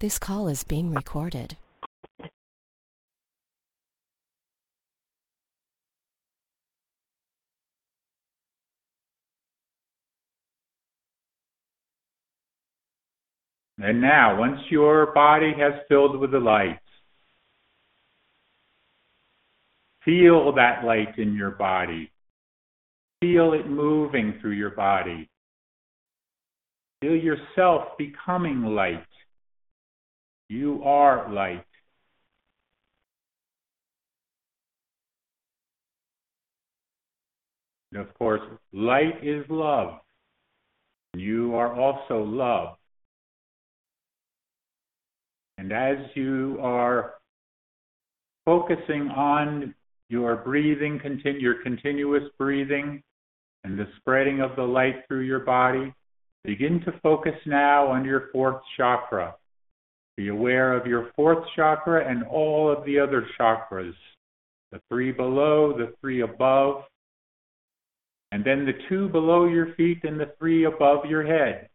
This call is being recorded. And now, once your body has filled with the light, feel that light in your body. Feel it moving through your body. Feel yourself becoming light. You are light. And of course, light is love. You are also love. And as you are focusing on your breathing, your continuous breathing, and the spreading of the light through your body, begin to focus now on your fourth chakra. Be aware of your fourth chakra and all of the other chakras, the three below, the three above, and then the two below your feet and the three above your head,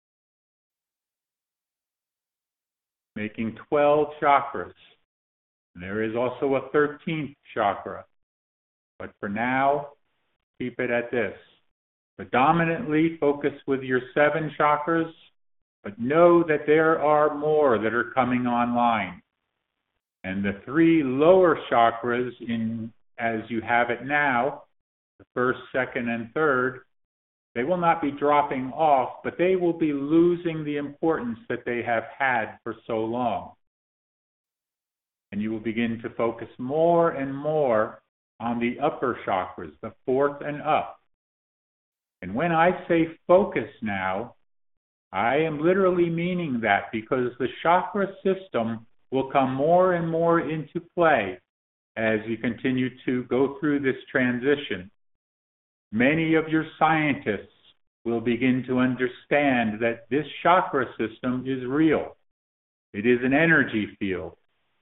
making 12 chakras. And there is also a 13th chakra, but for now, keep it at this. Predominantly focus with your 7 chakras, but know that there are more that are coming online. And the 3 lower chakras, as you have it now, the first, second, and third, they will not be dropping off, but they will be losing the importance that they have had for so long. And you will begin to focus more and more on the upper chakras, the fourth and up. And when I say focus now, I am literally meaning that, because the chakra system will come more and more into play as you continue to go through this transition. Many of your scientists will begin to understand that this chakra system is real. It is an energy field.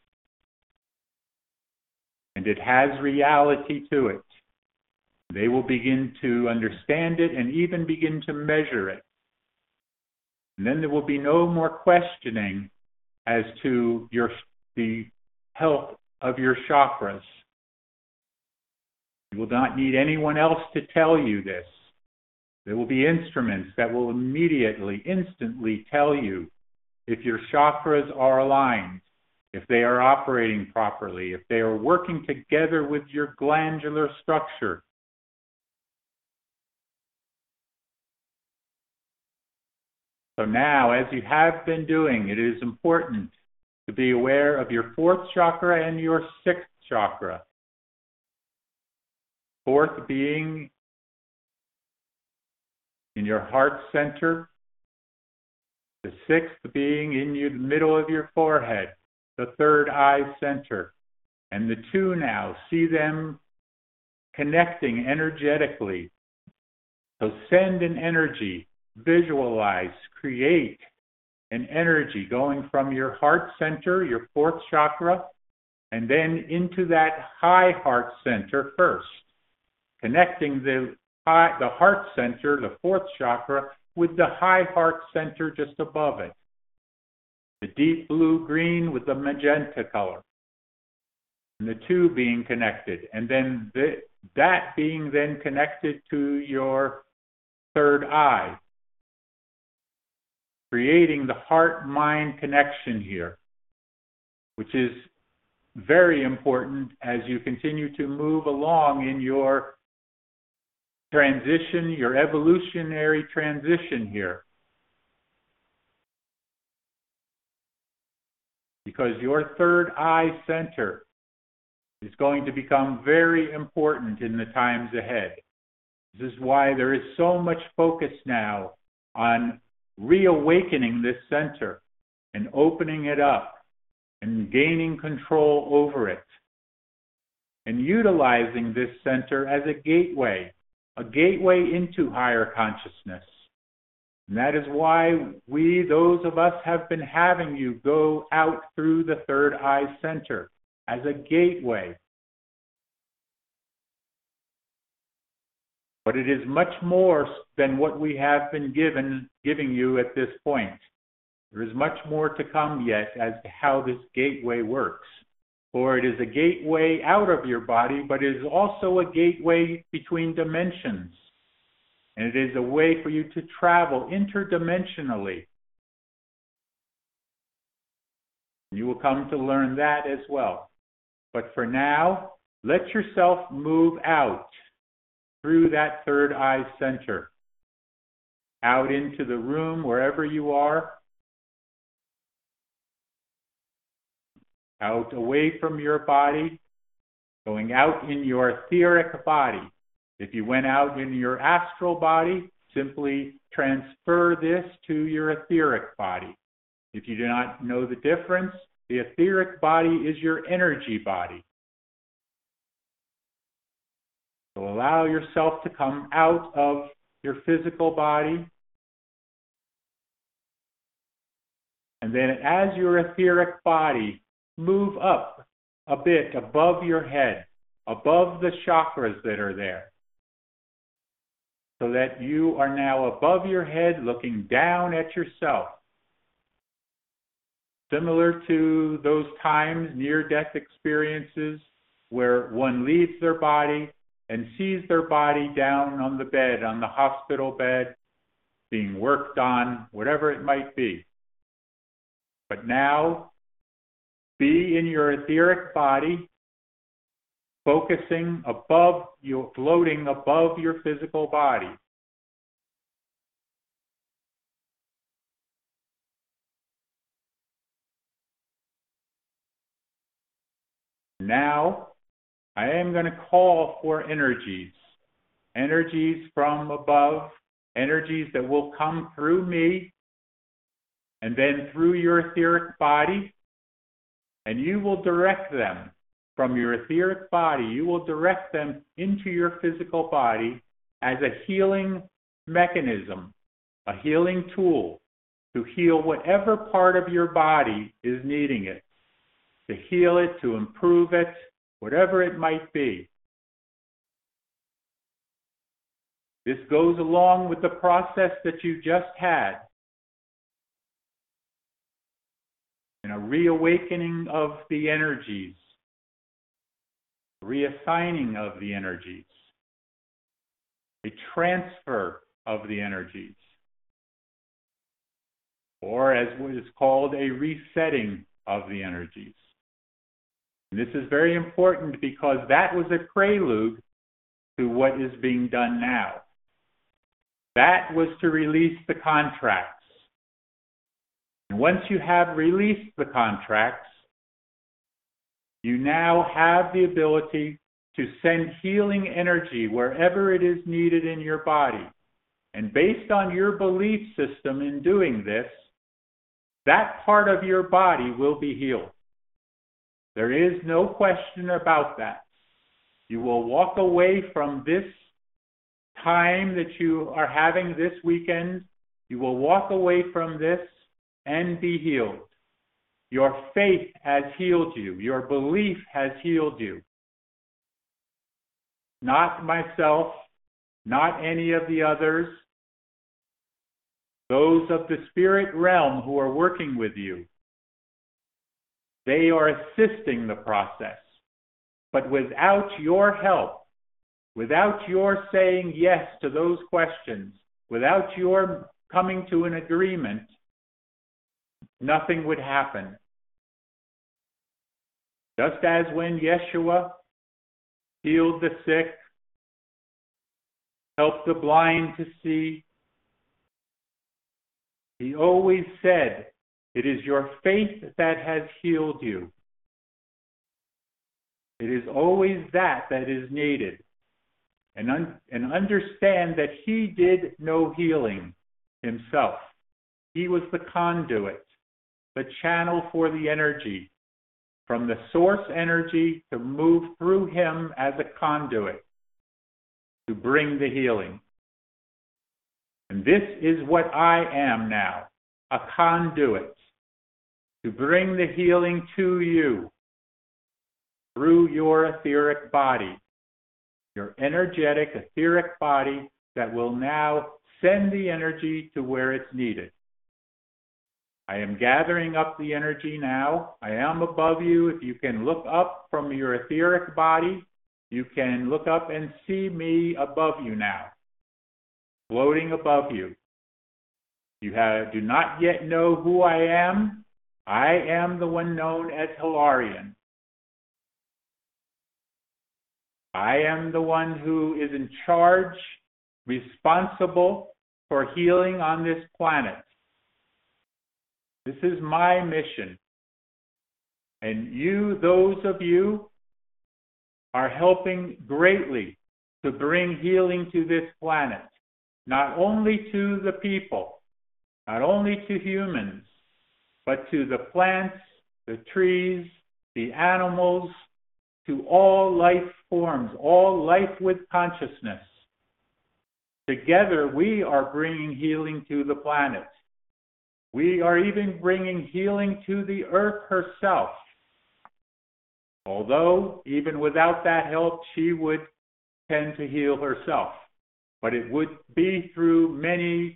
And it has reality to it. They will begin to understand it and even begin to measure it. And then there will be no more questioning as to the health of your chakras. You will not need anyone else to tell you this. There will be instruments that will instantly tell you if your chakras are aligned, if they are operating properly, if they are working together with your glandular structure. So now, as you have been doing, it is important to be aware of your fourth chakra and your sixth chakra. Fourth being in your heart center, the sixth being in the middle of your forehead, the third eye center. And the two now, see them connecting energetically. So send an energy, visualize, create an energy going from your heart center, your fourth chakra, and then into that high heart center first, connecting the heart center, the fourth chakra, with the high heart center just above it. The deep blue-green with the magenta color. And the two being connected. And then that being then connected to your third eye. Creating the heart-mind connection here, which is very important as you continue to move along in your transition, your evolutionary transition here. Because your third eye center is going to become very important in the times ahead. This is why there is so much focus now on reawakening this center and opening it up and gaining control over it and utilizing this center as a gateway into higher consciousness. And that is why those of us, have been having you go out through the third eye center as a gateway. But it is much more than what we have been giving you at this point. There is much more to come yet as to how this gateway works. For it is a gateway out of your body, but it is also a gateway between dimensions. And it is a way for you to travel interdimensionally. You will come to learn that as well. But for now, let yourself move out through that third eye center, out into the room, wherever you are, out away from your body, going out in your etheric body. If you went out in your astral body, simply transfer this to your etheric body. If you do not know the difference, the etheric body is your energy body. So allow yourself to come out of your physical body. And then as your etheric body, move up a bit above your head, above the chakras that are there, so that you are now above your head looking down at yourself. Similar to those times, near-death experiences, where one leaves their body and sees their body down on the bed, on the hospital bed, being worked on, whatever it might be. But now, be in your etheric body, focusing above you, floating above your physical body. Now, I am going to call for energies from above, energies that will come through me and then through your etheric body, and you will direct them from your etheric body. You will direct them into your physical body as a healing mechanism, a healing tool to heal whatever part of your body is needing it, to heal it, to improve it, whatever it might be. This goes along with the process that you just had, and a reawakening of the energies, reassigning of the energies, a transfer of the energies, or as what is called a resetting of the energies. And this is very important because that was a prelude to what is being done now. That was to release the contracts. And once you have released the contracts, you now have the ability to send healing energy wherever it is needed in your body. And based on your belief system in doing this, that part of your body will be healed. There is no question about that. You will walk away from this time that you are having this weekend. You will walk away from this and be healed. Your faith has healed you. Your belief has healed you. Not myself, not any of the others. Those of the spirit realm who are working with you. They are assisting the process. But without your help, without your saying yes to those questions, without your coming to an agreement, nothing would happen. Just as when Yeshua healed the sick, helped the blind to see, he always said, it is your faith that has healed you. It is always that is needed. And understand that he did no healing himself. He was the conduit, the channel for the energy, from the source energy to move through him as a conduit to bring the healing. And this is what I am now, a conduit to bring the healing to you through your etheric body, your energetic etheric body that will now send the energy to where it's needed. I am gathering up the energy now. I am above you. If you can look up from your etheric body, you can look up and see me above you now, floating above you. You do not yet know who I am. I am the one known as Hilarion. I am the one who is in charge, responsible for healing on this planet. This is my mission. And you, those of you, are helping greatly to bring healing to this planet. Not only to the people, not only to humans, but to the plants, the trees, the animals, to all life forms, all life with consciousness. Together, we are bringing healing to the planet. We are even bringing healing to the earth herself. Although, even without that help, she would tend to heal herself. But it would be through many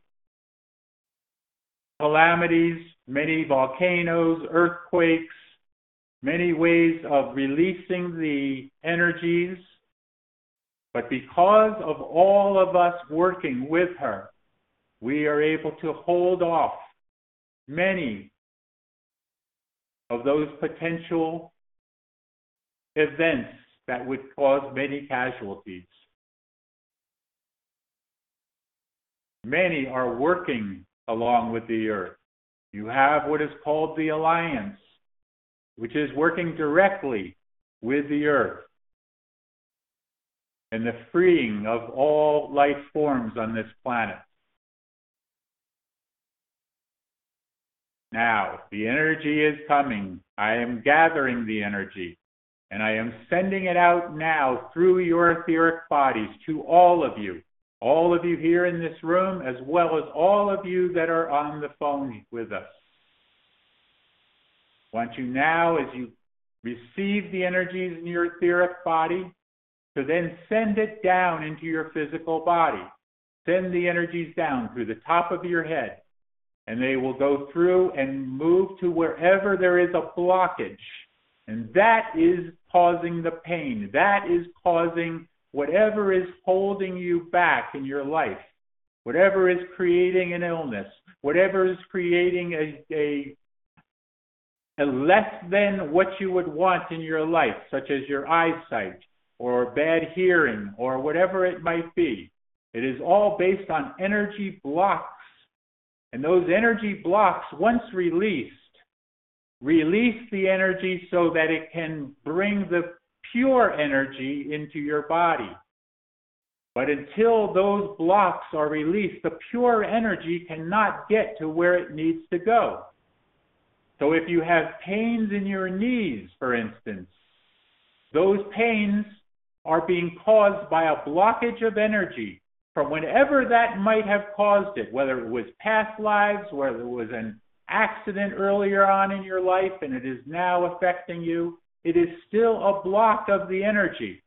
calamities, many volcanoes, earthquakes, many ways of releasing the energies. But because of all of us working with her, we are able to hold off many of those potential events that would cause many casualties. Many are working along with the earth. You have what is called the Alliance, which is working directly with the earth and the freeing of all life forms on this planet. Now, the energy is coming. I am gathering the energy, and I am sending it out now through your etheric bodies to all of you here in this room, as well as all of you that are on the phone with us. I want you now, as you receive the energies in your etheric body, to then send it down into your physical body. Send the energies down through the top of your head, and they will go through and move to wherever there is a blockage. And that is causing the pain. That is causing whatever is holding you back in your life, whatever is creating an illness, whatever is creating a less than what you would want in your life, such as your eyesight or bad hearing or whatever it might be. It is all based on energy blocks. And those energy blocks, once released, release the energy so that it can bring the pure energy into your body. But until those blocks are released, the pure energy cannot get to where it needs to go. So if you have pains in your knees, for instance, those pains are being caused by a blockage of energy from whenever that might have caused it, whether it was past lives, whether it was an accident earlier on in your life and it is now affecting you. It is still a block of the energy.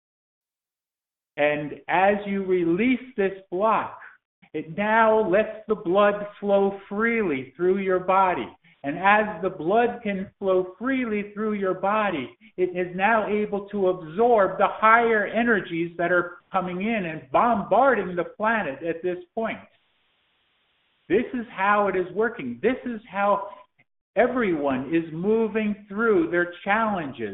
And as you release this block, it now lets the blood flow freely through your body. And as the blood can flow freely through your body, it is now able to absorb the higher energies that are coming in and bombarding the planet at this point. This is how it is working. This is how everyone is moving through their challenges.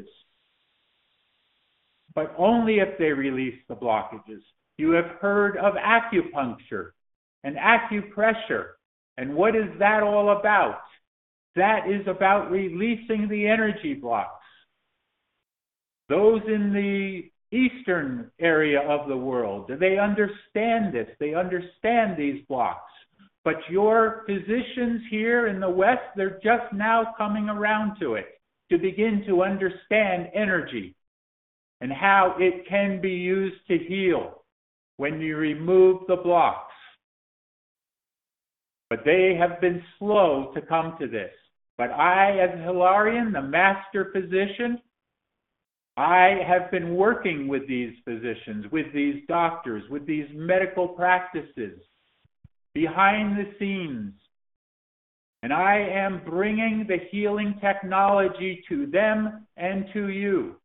But only if they release the blockages. You have heard of acupuncture and acupressure. And what is that all about? That is about releasing the energy blocks. Those in the eastern area of the world, they understand this. They understand these blocks. But your physicians here in the West, they're just now coming around to it, to begin to understand energy and how it can be used to heal when you remove the blocks. But they have been slow to come to this. But I, as Hilarion, the master physician, I have been working with these physicians, with these doctors, with these medical practices, behind the scenes. And I am bringing the healing technology to them and to you.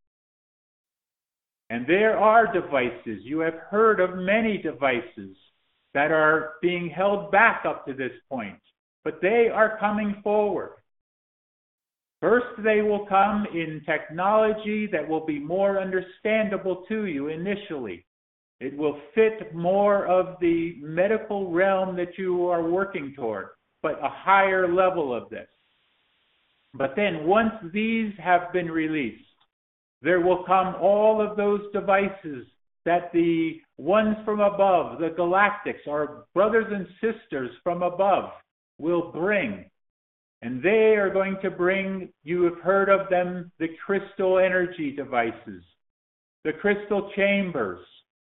And there are devices, you have heard of many devices that are being held back up to this point, but they are coming forward. First, they will come in technology that will be more understandable to you initially. It will fit more of the medical realm that you are working toward, but a higher level of this. But then once these have been released, there will come all of those devices that the ones from above, the galactics, our brothers and sisters from above, will bring. And they are going to bring, you have heard of them, the crystal energy devices, the crystal chambers,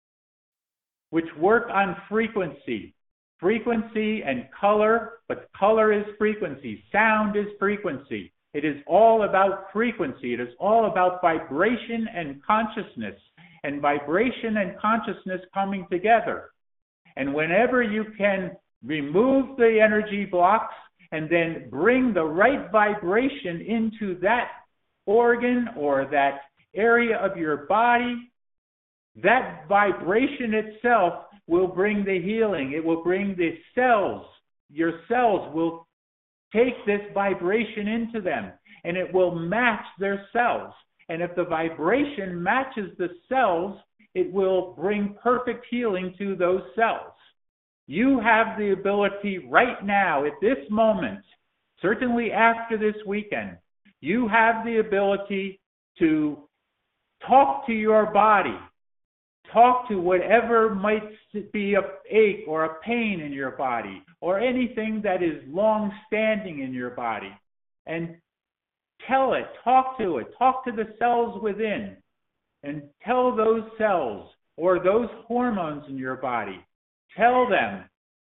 which work on frequency. Frequency and color, but color is frequency, sound is frequency. It is all about frequency. It is all about vibration and consciousness, and vibration and consciousness coming together. And whenever you can remove the energy blocks and then bring the right vibration into that organ or that area of your body, that vibration itself will bring the healing. It will bring the cells. Your cells will take this vibration into them, and it will match their cells. And if the vibration matches the cells, it will bring perfect healing to those cells. You have the ability right now, at this moment, certainly after this weekend, you have the ability to talk to your body, talk to whatever might be an ache or a pain in your body, or anything that is long-standing in your body, and tell it, talk to the cells within, and tell those cells or those hormones in your body, tell them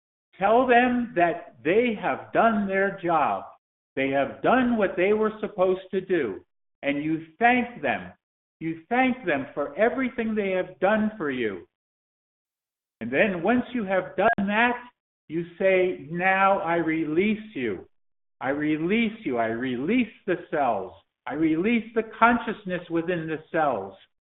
that they have done their job. They have done what they were supposed to do, and you thank them. You thank them for everything they have done for you. And then once you have done that, you say, now I release you. I release you. I release the cells. I release the consciousness within the cells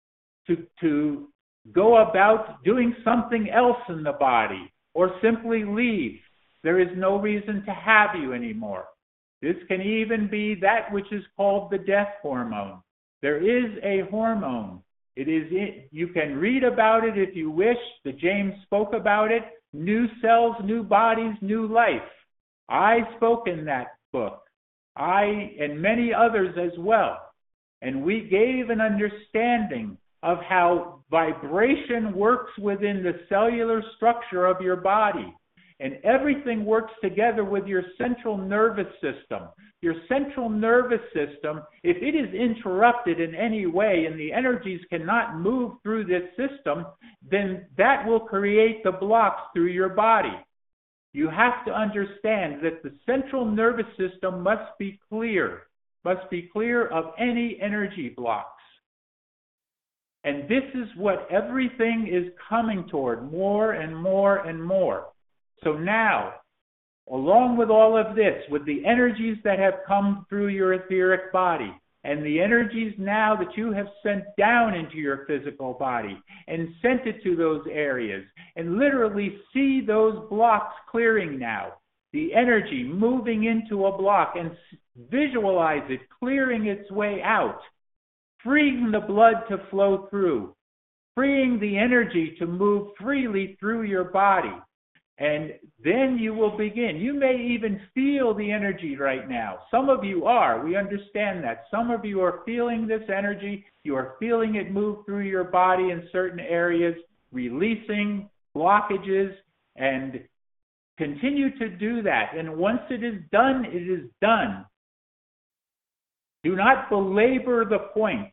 to go about doing something else in the body or simply leave. There is no reason to have you anymore. This can even be that which is called the death hormone. There is a hormone. You can read about it if you wish. The James spoke about it. New cells, new bodies, new life. I spoke in that book. I and many others as well. And we gave an understanding of how vibration works within the cellular structure of your body. And everything works together with your central nervous system. Your central nervous system, if it is interrupted in any way and the energies cannot move through this system, then that will create the blocks through your body. You have to understand that the central nervous system must be clear of any energy blocks. And this is what everything is coming toward, more and more and more. So now, along with all of this, with the energies that have come through your etheric body, and the energies now that you have sent down into your physical body, and sent it to those areas, and literally see those blocks clearing now, the energy moving into a block, and visualize it clearing its way out, freeing the blood to flow through, freeing the energy to move freely through your body. And then you will begin. You may even feel the energy right now. Some of you are. We understand that. Some of you are feeling this energy. You are feeling it move through your body in certain areas, releasing blockages, and continue to do that. And once it is done, it is done. Do not belabor the point.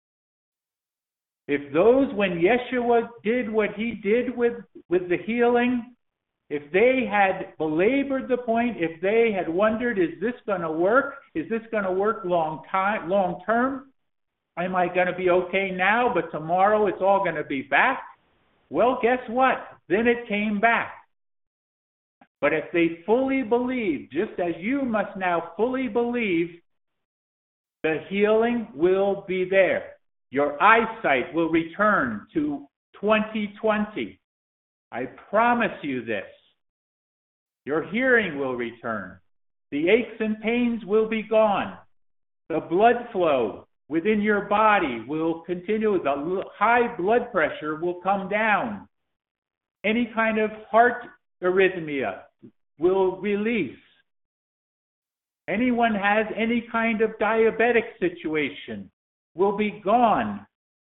If those, when Yeshua did what he did with the healing, if they had belabored the point, if they had wondered, is this going to work? Is this going to work long term? Am I going to be okay now, but tomorrow it's all going to be back? Well, guess what? Then it came back. But if they fully believe, just as you must now fully believe, the healing will be there. Your eyesight will return to 2020. I promise you this. Your hearing will return. The aches and pains will be gone. The blood flow within your body will continue. The high blood pressure will come down. Any kind of heart arrhythmia will release. Anyone has any kind of diabetic situation will be gone.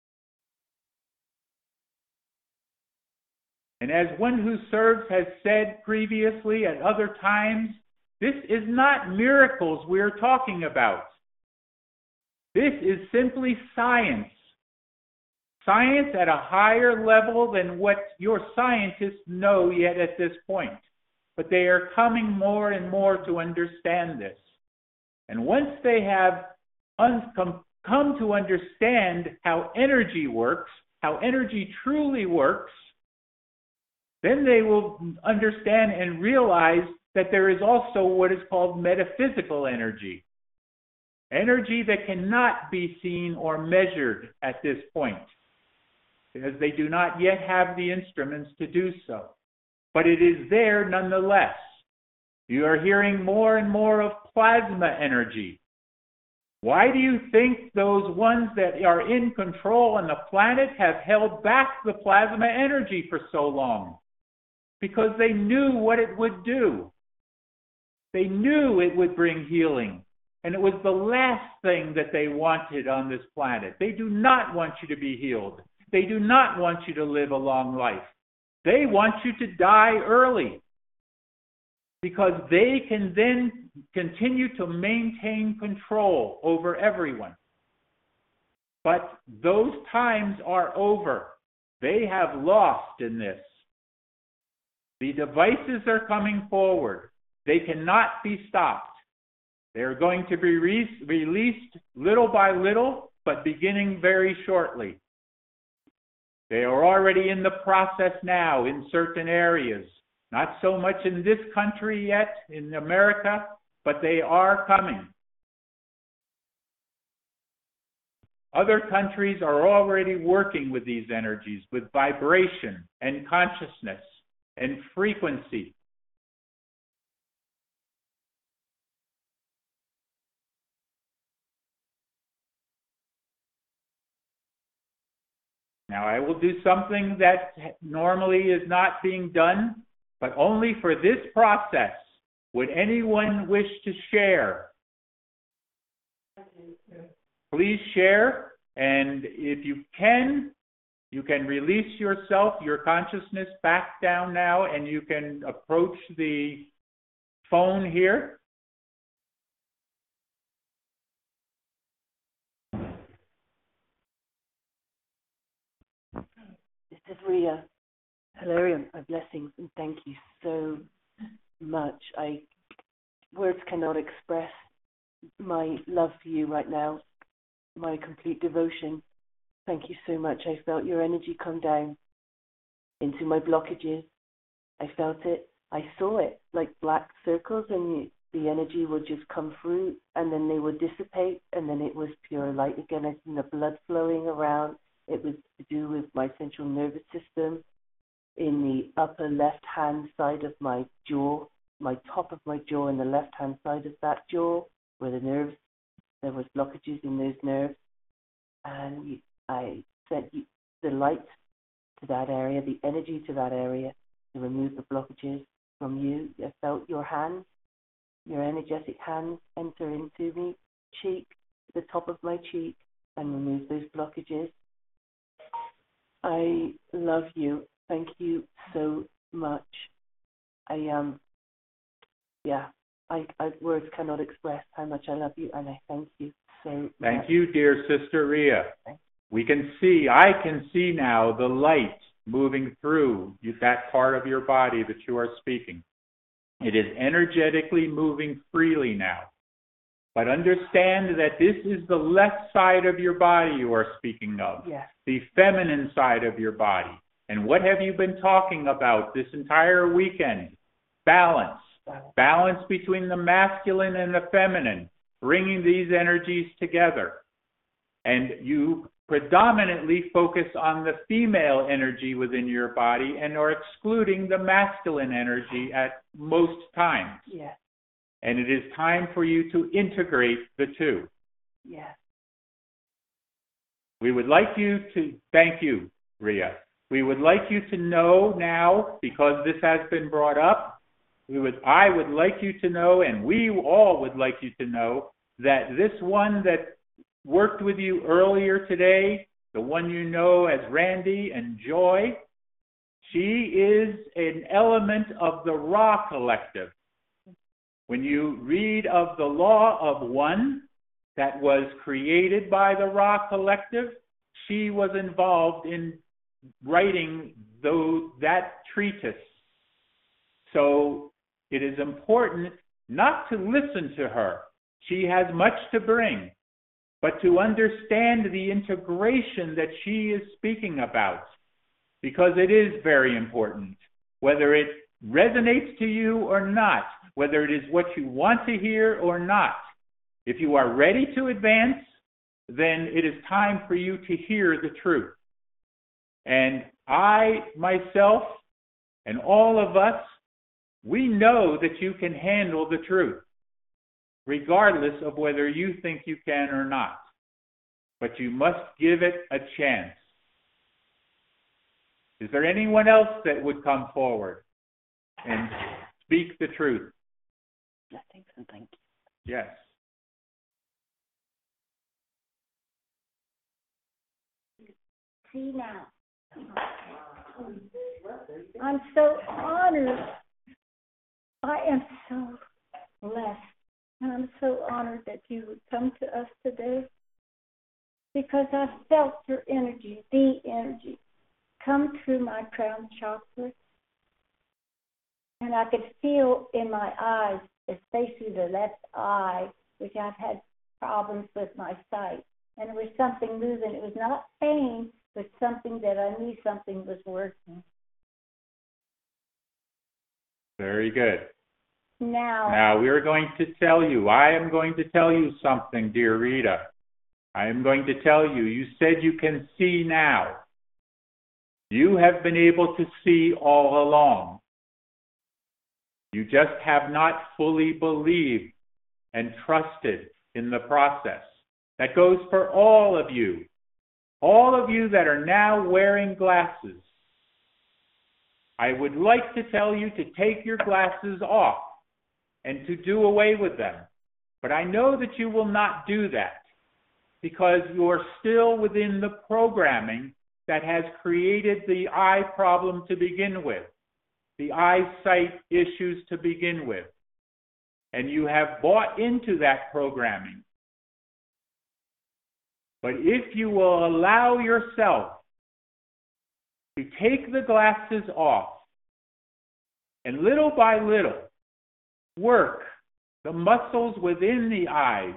And as one who serves has said previously at other times, this is not miracles we're talking about. This is simply science. Science at a higher level than what your scientists know yet at this point. But they are coming more and more to understand this. And once they have come to understand how energy works, how energy truly works, then they will understand and realize that there is also what is called metaphysical energy. Energy that cannot be seen or measured at this point, because they do not yet have the instruments to do so. But it is there nonetheless. You are hearing more and more of plasma energy. Why do you think those ones that are in control on the planet have held back the plasma energy for so long? Because they knew what it would do. They knew it would bring healing. And it was the last thing that they wanted on this planet. They do not want you to be healed. They do not want you to live a long life. They want you to die early, because they can then continue to maintain control over everyone. But those times are over. They have lost in this. The devices are coming forward. They cannot be stopped. They're going to be released little by little, but beginning very shortly. They are already in the process now in certain areas. Not so much in this country yet, in America, but they are coming. Other countries are already working with these energies, with vibration and consciousness and frequency. Now, I will do something that normally is not being done, but only for this process. Would anyone wish to share? Please share, and if you can release yourself, your consciousness back down now, and you can approach the phone here. This is Rhea. Hilarion, my blessings, and thank you so much. Words cannot express my love for you right now, my complete devotion. Thank you so much. I felt your energy come down into my blockages. I felt it. I saw it like black circles, and the energy would just come through, and then they would dissipate, and then it was pure light again. I seen the blood flowing around. It was to do with my central nervous system in the upper left-hand side of my jaw, my top of my jaw, and the left-hand side of that jaw, where the nerves, there was blockages in those nerves. And I sent the light to that area, the energy to that area, to remove the blockages from you. I felt your hands, your energetic hands enter into me, cheek, the top of my cheek, and remove those blockages. I love you. Thank you so much. Words cannot express how much I love you, and I thank you so much. Thank you, dear Sister Rhea. I can see now the light moving through that part of your body that you are speaking. It is energetically moving freely now. But understand that this is the left side of your body you are speaking of, yes. The feminine side of your body. And what have you been talking about this entire weekend? balance. Balance between the masculine and the feminine, bringing these energies together. And you predominantly focus on the female energy within your body and are excluding the masculine energy at most times. Yes. And it is time for you to integrate the two. Yes. We would like you to, thank you, Ria. We would like you to know now, because this has been brought up, I would like you to know, and we all would like you to know, that this one that worked with you earlier today, the one you know as Randy and Joy, she is an element of the Ra collective. When you read of the law of one that was created by the Ra collective, she was involved in writing that treatise. So it is important not to listen to her. She has much to bring, but to understand the integration that she is speaking about, because it is very important, whether it resonates to you or not, whether it is what you want to hear or not. If you are ready to advance, then it is time for you to hear the truth. And I, myself, and all of us, we know that you can handle the truth, regardless of whether you think you can or not. But you must give it a chance. Is there anyone else that would come forward and speak the truth? I think so, thank you. Yes. See now. I'm so honored. I am so blessed. And I'm so honored that you would come to us today, because I felt your energy, the energy, come through my crown chakra. And I could feel in my eyes, especially the left eye, which I've had problems with my sight. And there was something moving. It was not pain, but something that I knew something was working. Very good. Now we are going to tell you, I am going to tell you something, dear Rita. I am going to tell you, you said you can see now. You have been able to see all along. You just have not fully believed and trusted in the process. That goes for all of you that are now wearing glasses. I would like to tell you to take your glasses off and to do away with them. But I know that you will not do that, because you're still within the programming that has created the eye problem to begin with, the eyesight issues to begin with. And you have bought into that programming. But if you will allow yourself to take the glasses off and little by little work the muscles within the eyes,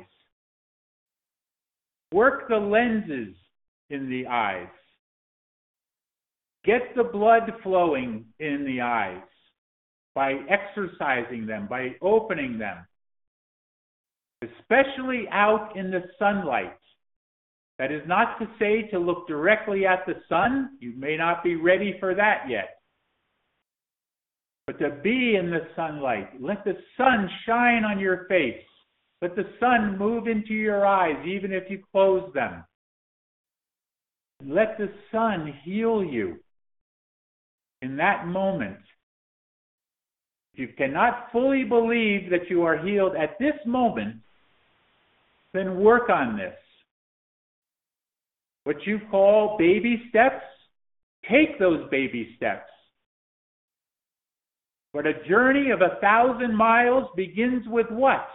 work the lenses in the eyes, get the blood flowing in the eyes by exercising them, by opening them, especially out in the sunlight. That is not to say to look directly at the sun. You may not be ready for that yet. But to be in the sunlight, let the sun shine on your face. Let the sun move into your eyes, even if you close them. Let the sun heal you in that moment. If you cannot fully believe that you are healed at this moment, then work on this. What you call baby steps, take those baby steps. But a journey of 1,000 miles begins with what?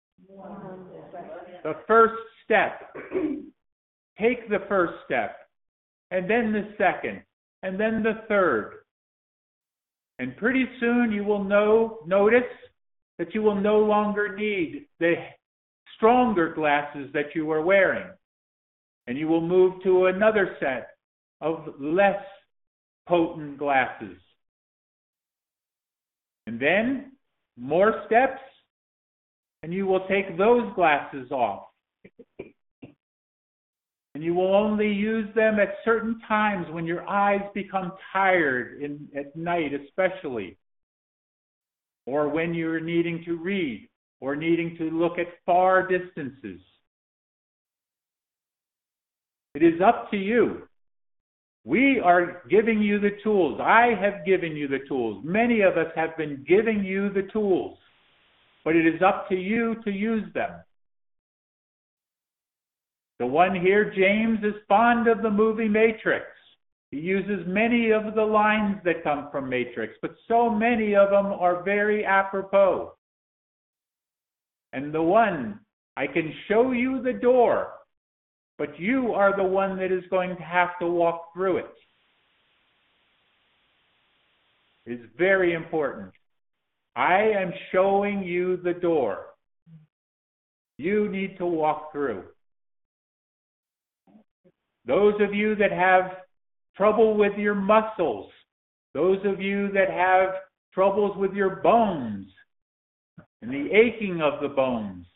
The first step. Take the first step, and then the second, and then the third. And pretty soon you will notice that you will no longer need the stronger glasses that you are wearing. And you will move to another set of less potent glasses. And then more steps, and you will take those glasses off. And you will only use them at certain times when your eyes become tired, at night especially, or when you're needing to read or needing to look at far distances. It is up to you. We are giving you the tools. I have given you the tools. Many of us have been giving you the tools, but it is up to you to use them. The one here, James, is fond of the movie Matrix. He uses many of the lines that come from Matrix, but so many of them are very apropos. And the one, I can show you the door, but you are the one that is going to have to walk through it. It's very important. I am showing you the door. You need to walk through. Those of you that have trouble with your muscles, those of you that have troubles with your bones and the aching of the bones,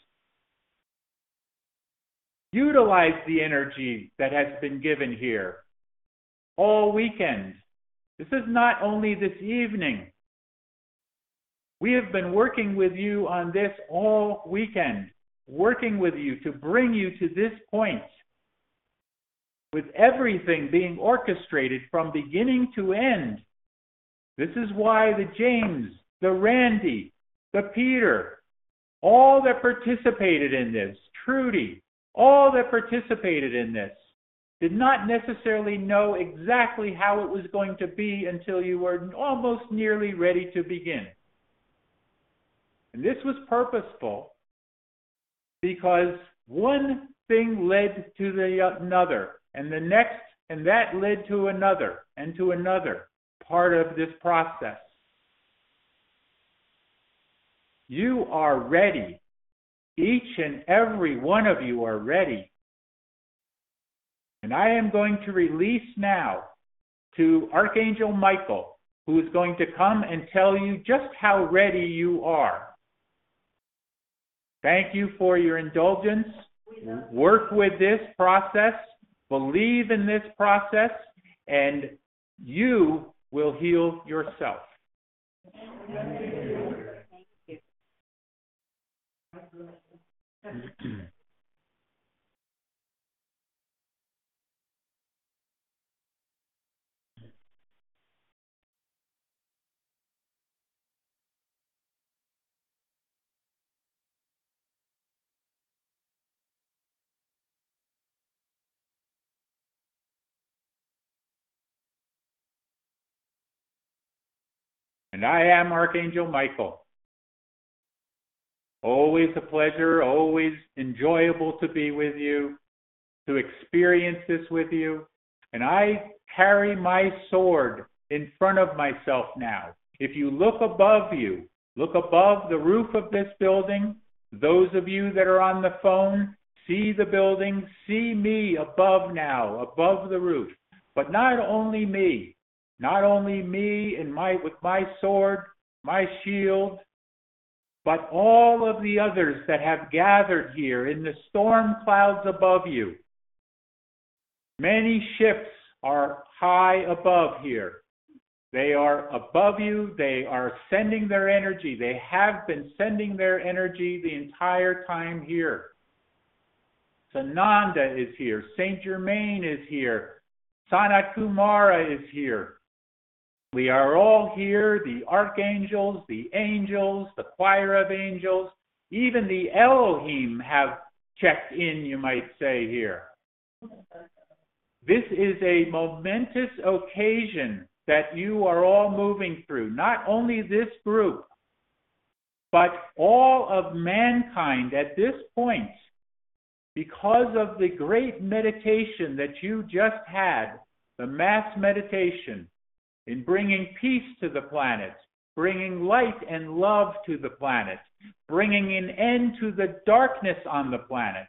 utilize the energy that has been given here all weekend. This is not only this evening. We have been working with you on this all weekend, working with you to bring you to this point, with everything being orchestrated from beginning to end. This is why the James, the Randy, the Peter, all that participated in this, Trudy, all that participated in this, did not necessarily know exactly how it was going to be until you were almost nearly ready to begin. And this was purposeful because one thing led to the another, and the next, and that led to another and to another part of this process. You are ready. Each and every one of you are ready. And I am going to release now to Archangel Michael, who is going to come and tell you just how ready you are. Thank you for your indulgence. Work with this process. Believe in this process, and you will heal yourself. And I am Archangel Michael. Always a pleasure, always enjoyable to be with you, to experience this with you. And I carry my sword in front of myself now. If you look above you, look above the roof of this building. Those of you that are on the phone, see the building, see me above now, above the roof. But not only me and with my sword, my shield, but all of the others that have gathered here in the storm clouds above you. Many ships are high above here. They are above you. They are sending their energy. They have been sending their energy the entire time here. Sananda is here. Saint Germain is here. Sanat Kumara is here. We are all here, the archangels, the angels, the choir of angels, even the Elohim have checked in, you might say, here. This is a momentous occasion that you are all moving through. Not only this group, but all of mankind at this point, because of the great meditation that you just had, the mass meditation, in bringing peace to the planet, bringing light and love to the planet, bringing an end to the darkness on the planet.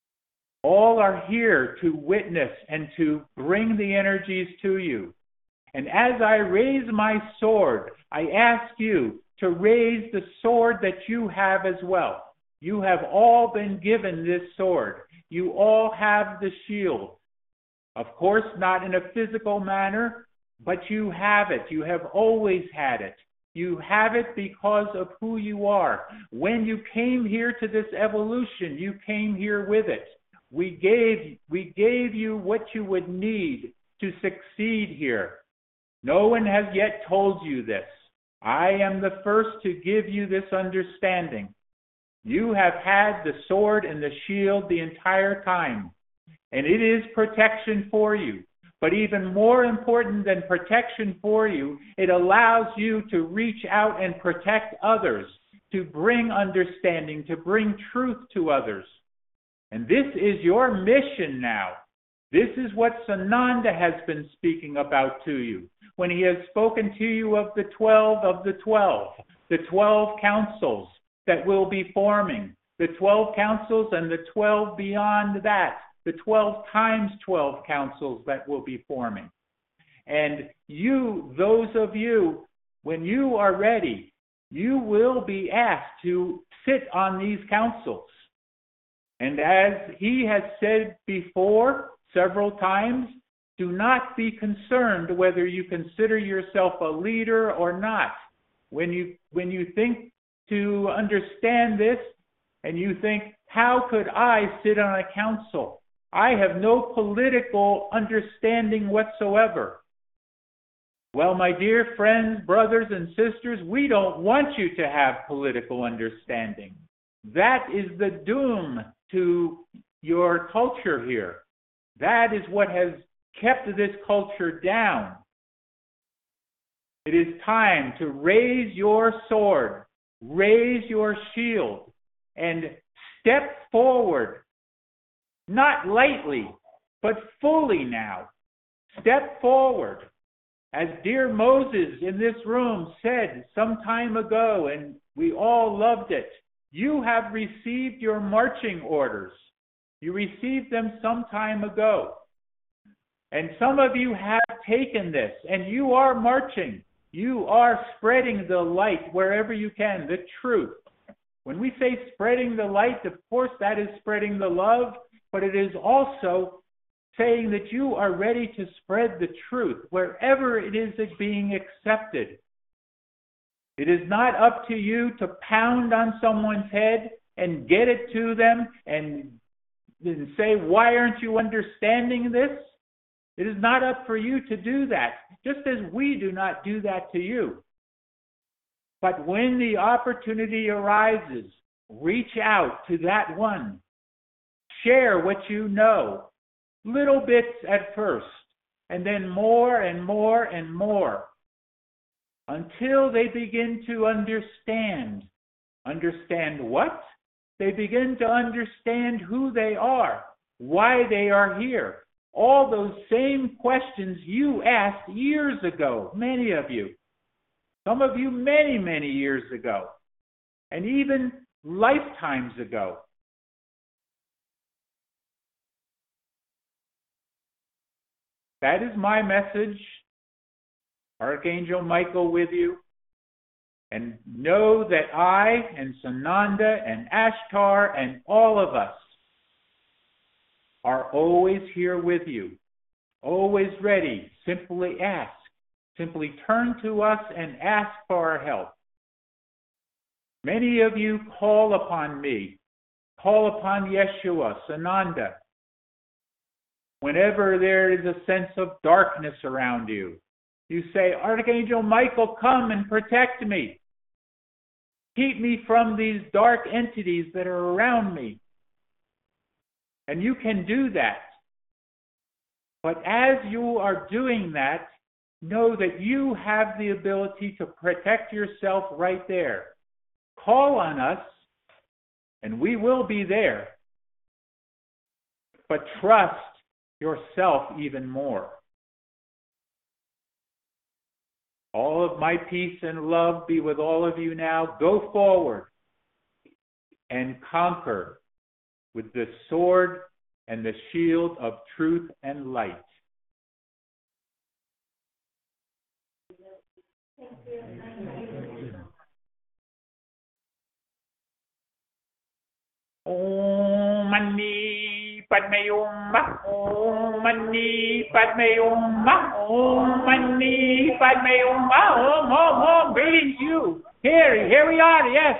All are here to witness and to bring the energies to you. And as I raise my sword, I ask you to raise the sword that you have as well. You have all been given this sword. You all have the shield. Of course, not in a physical manner, but you have it. You have always had it. You have it because of who you are. When you came here to this evolution, you came here with it. We gave you what you would need to succeed here. No one has yet told you this. I am the first to give you this understanding. You have had the sword and the shield the entire time, and it is protection for you. But even more important than protection for you, it allows you to reach out and protect others, to bring understanding, to bring truth to others. And this is your mission now. This is what Sananda has been speaking about to you when he has spoken to you of the 12 councils that will be forming, the 12 councils and the 12 beyond that, the 12 times 12 councils that will be forming. And you, those of you, when you are ready, you will be asked to sit on these councils. And as he has said before several times, do not be concerned whether you consider yourself a leader or not. When you think to understand this and you think, how could I sit on a council? I have no political understanding whatsoever. Well, my dear friends, brothers, and sisters, we don't want you to have political understanding. That is the doom to your culture here. That is what has kept this culture down. It is time to raise your sword, raise your shield, and step forward. Not lightly, but fully now. Step forward. As dear Moses in this room said some time ago, and we all loved it, you have received your marching orders. You received them some time ago. And some of you have taken this, and you are marching. You are spreading the light wherever you can, the truth. When we say spreading the light, of course that is spreading the love, but it is also saying that you are ready to spread the truth wherever it is being accepted. It is not up to you to pound on someone's head and get it to them and say, why aren't you understanding this? It is not up for you to do that, just as we do not do that to you. But when the opportunity arises, reach out to that one. Share what you know, little bits at first, and then more and more and more, until they begin to understand. Understand what? They begin to understand who they are, why they are here. All those same questions you asked years ago, many of you. Some of you many, many years ago, and even lifetimes ago. That is my message. Archangel Michael with you. And know that I and Sananda and Ashtar and all of us are always here with you, always ready. Simply ask. Simply turn to us and ask for our help. Many of you call upon me, call upon Yeshua, Sananda, whenever there is a sense of darkness around you. You say, Archangel Michael, come and protect me. Keep me from these dark entities that are around me. And you can do that. But as you are doing that, know that you have the ability to protect yourself right there. Call on us, and we will be there. But trust yourself even more. All of my peace and love be with all of you now. Go forward and conquer with the sword and the shield of truth and light. Om Mani Padme Hum. Om Mani Padme Hum. Om Mani Padme Hum. Om. Greetings you. Here we are, yes.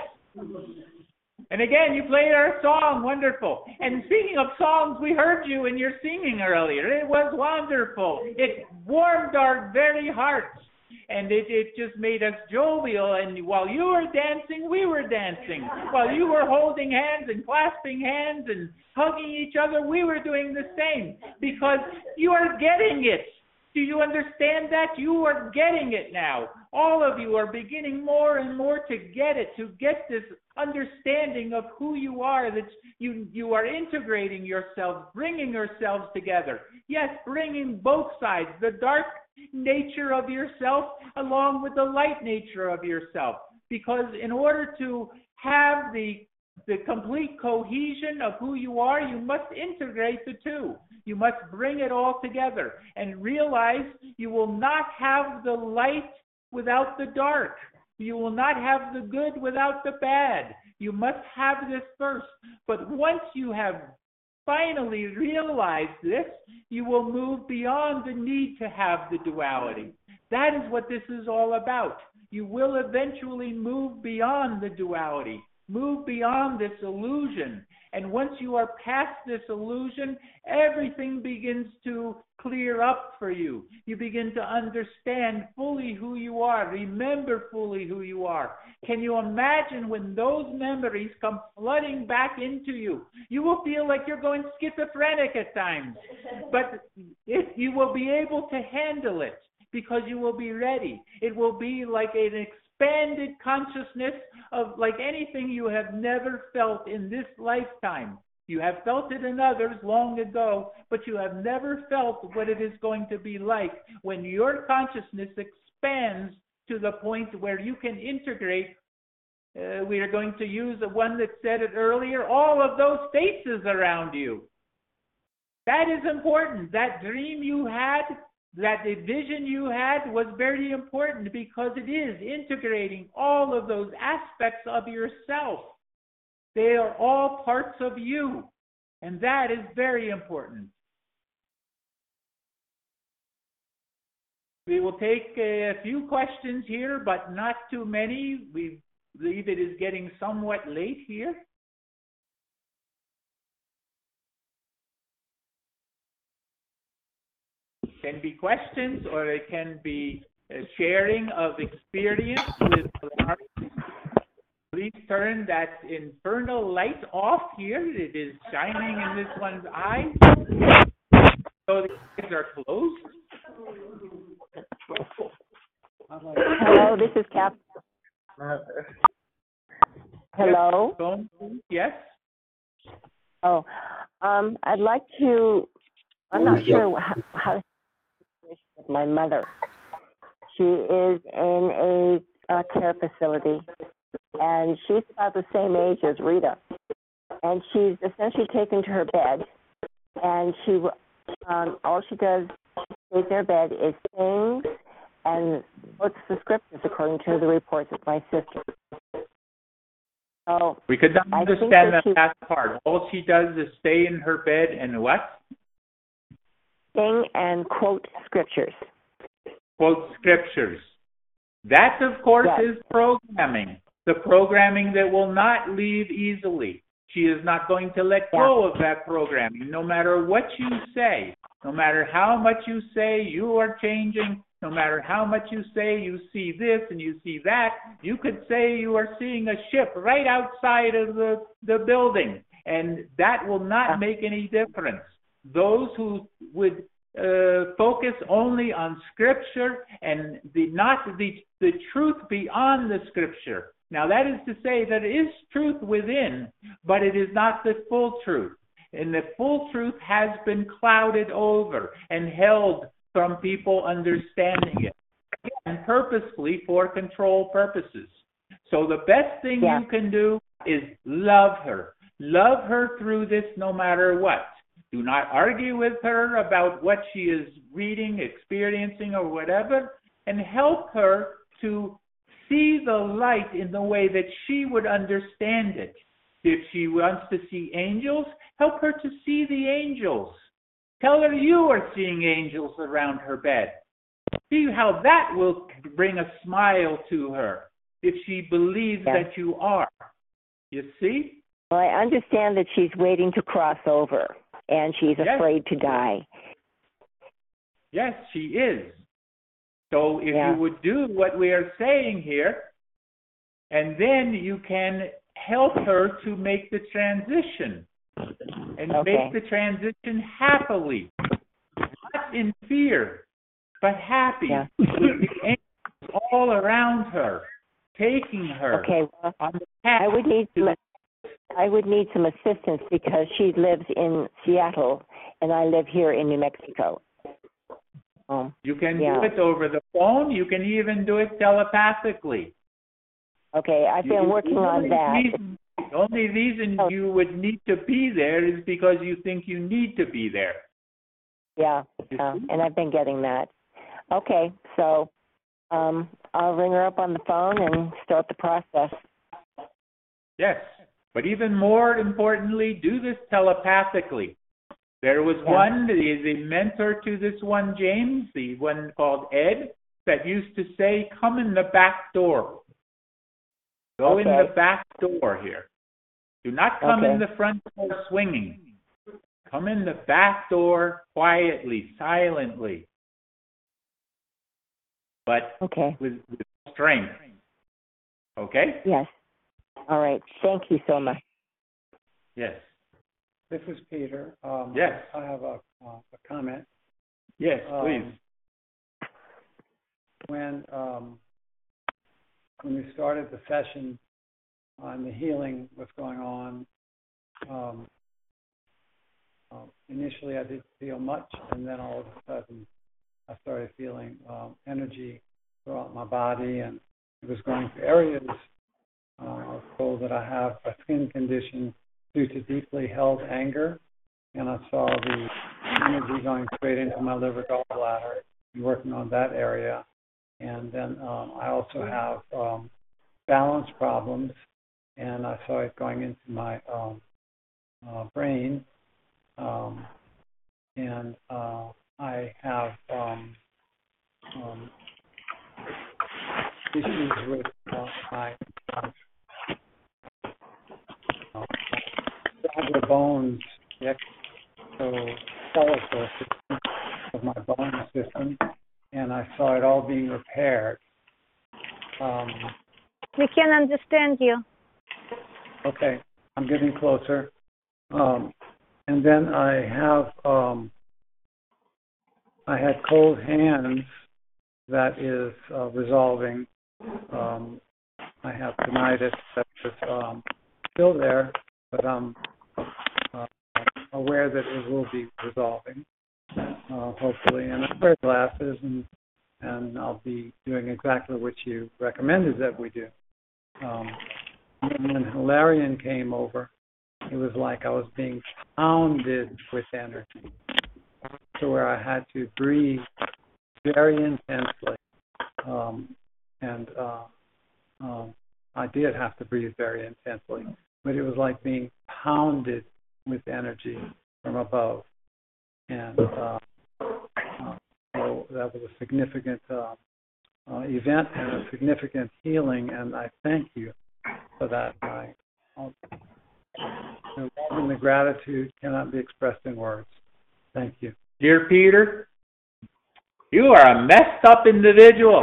And again, you played our song, wonderful. And speaking of songs, we heard you in your singing earlier. It was wonderful. It warmed our very hearts. And it just made us jovial. And while you were dancing, we were dancing. While you were holding hands and clasping hands and hugging each other, we were doing the same. Because you are getting it. Do you understand that? You are getting it now. All of you are beginning more and more to get it, to get this understanding of who you are, that you are integrating yourselves, bringing yourselves together. Yes, bringing both sides, the dark nature of yourself along with the light nature of yourself. Because in order to have the complete cohesion of who you are, you must integrate the two. You must bring it all together and realize you will not have the light without the dark. You will not have the good without the bad. You must have this first. But once you have finally realized this, you will move beyond the need to have the duality. That is what this is all about. You will eventually move beyond the duality, move beyond this illusion. And once you are past this illusion, everything begins to clear up for you. You begin to understand fully who you are, remember fully who you are. Can you imagine when those memories come flooding back into you? You will feel like you're going schizophrenic at times, but you will be able to handle it because you will be ready. It will be like an expanded consciousness of like anything you have never felt in this lifetime. You have felt it in others long ago, but you have never felt what it is going to be like when your consciousness expands to the point where you can integrate. We are going to use the one that said it earlier, all of those faces around you. That is important. That dream you had, that vision you had was very important because it is integrating all of those aspects of yourself. They are all parts of you, and that is very important. We will take a few questions here, but not too many. We believe it is getting somewhat late here. It can be questions, or it can be a sharing of experience with others. Please turn that infernal light off here. It is shining in this one's eyes. So the eyes are closed. Hello, this is Cap. Hello. Yes. Oh, I'd like to. I'm not sure how to with my mother. She is in a care facility, and she's about the same age as Rita. And she's essentially taken to her bed, and she all she does is in her bed is sings and quotes the scriptures according to the reports of my sister. So we could not understand that last part. All she does is stay in her bed and what? Sing and quote scriptures. Quote scriptures. That, of course, is programming. The programming that will not leave easily. She is not going to let go of that programming, no matter what you say. No matter how much you say you are changing, no matter how much you say you see this and you see that, you could say you are seeing a ship right outside of the building, and that will not make any difference. Those who would focus only on Scripture and not the truth beyond the Scripture. Now, that is to say that it is truth within, but it is not the full truth. And the full truth has been clouded over and held from people understanding it, and purposefully for control purposes. So the best thing you can do is love her. Love her through this no matter what. Do not argue with her about what she is reading, experiencing, or whatever, and help her to see the light in the way that she would understand it. If she wants to see angels, help her to see the angels. Tell her you are seeing angels around her bed. See how that will bring a smile to her if she believes that you are. You see? Well, I understand that she's waiting to cross over, and she's afraid to die. Yes, she is. So if you would do what we are saying here, and then you can help her to make the transition, and make the transition happily, not in fear, but happy, with the angels all around her, taking her on the path. I would need some assistance because she lives in Seattle and I live here in New Mexico. You can do it over the phone. You can even do it telepathically. Okay, I've been working on that. The only reason you would need to be there is because you think you need to be there. Yeah, and I've been getting that. Okay, so I'll ring her up on the phone and start the process. Yes, but even more importantly, do this telepathically. There was one, the mentor to this one, James, the one called Ed, that used to say, come in the back door. Go in the back door here. Do not come in the front door swinging. Come in the back door quietly, silently, but with strength. Okay? Yes. All right. Thank you so much. Yes. This is Peter. Yes. I have a comment. Yes, please. When we started the session and the healing was going on, initially I didn't feel much, and then all of a sudden I started feeling energy throughout my body, and it was going to areas. I was told that I have a skin condition due to deeply held anger, and I saw the energy going straight into my liver gallbladder and working on that area. And then I also have balance problems, and I saw it going into my brain. And I have issues with my bones, the exoskeletal system of my bone system, and I saw it all being repaired. We can understand you. Okay, I'm getting closer. And then I had cold hands that is resolving. I have tinnitus that is still there, but I'm aware that it will be resolving, hopefully. And I wear glasses, and I'll be doing exactly what you recommended that we do. And when Hilarion came over, it was like I was being pounded with energy, to where I had to breathe very intensely. I did have to breathe very intensely, but it was like being pounded with energy from above. And so that was a significant event and a significant healing, and I thank you for that. The love and the gratitude cannot be expressed in words. Thank you. Dear Peter, you are a messed up individual.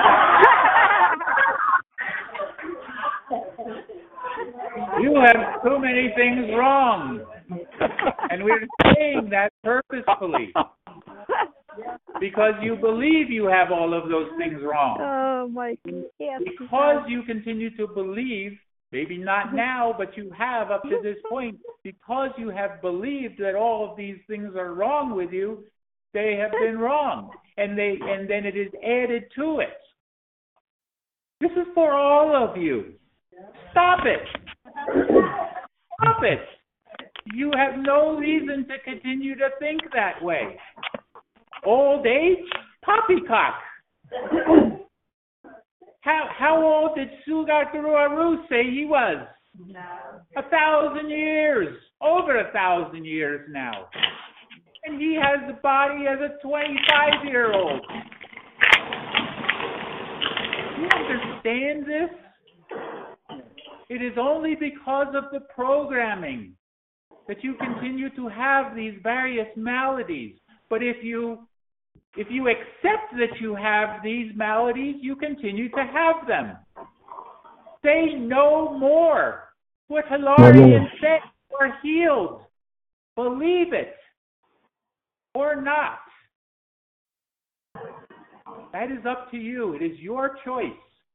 You have too many things wrong. And we're saying that purposefully. Because you believe you have all of those things wrong. Oh, my God. Yes. Because you continue to believe, maybe not now, but you have up to this point, because you have believed that all of these things are wrong with you, they have been wrong. And then it is added to it. This is for all of you. Stop it. Stop it. You have no reason to continue to think that way. Old age? Poppycock. How old did Sugaru Aru say he was? 1,000 years. Over 1,000 years now. And he has the body as a 25-year-old. Do you understand this? It is only because of the programming that you continue to have these various maladies. But if you accept that you have these maladies, you continue to have them. Say no more. What Hilarion said, you are healed. Believe it or not. That is up to you. It is your choice.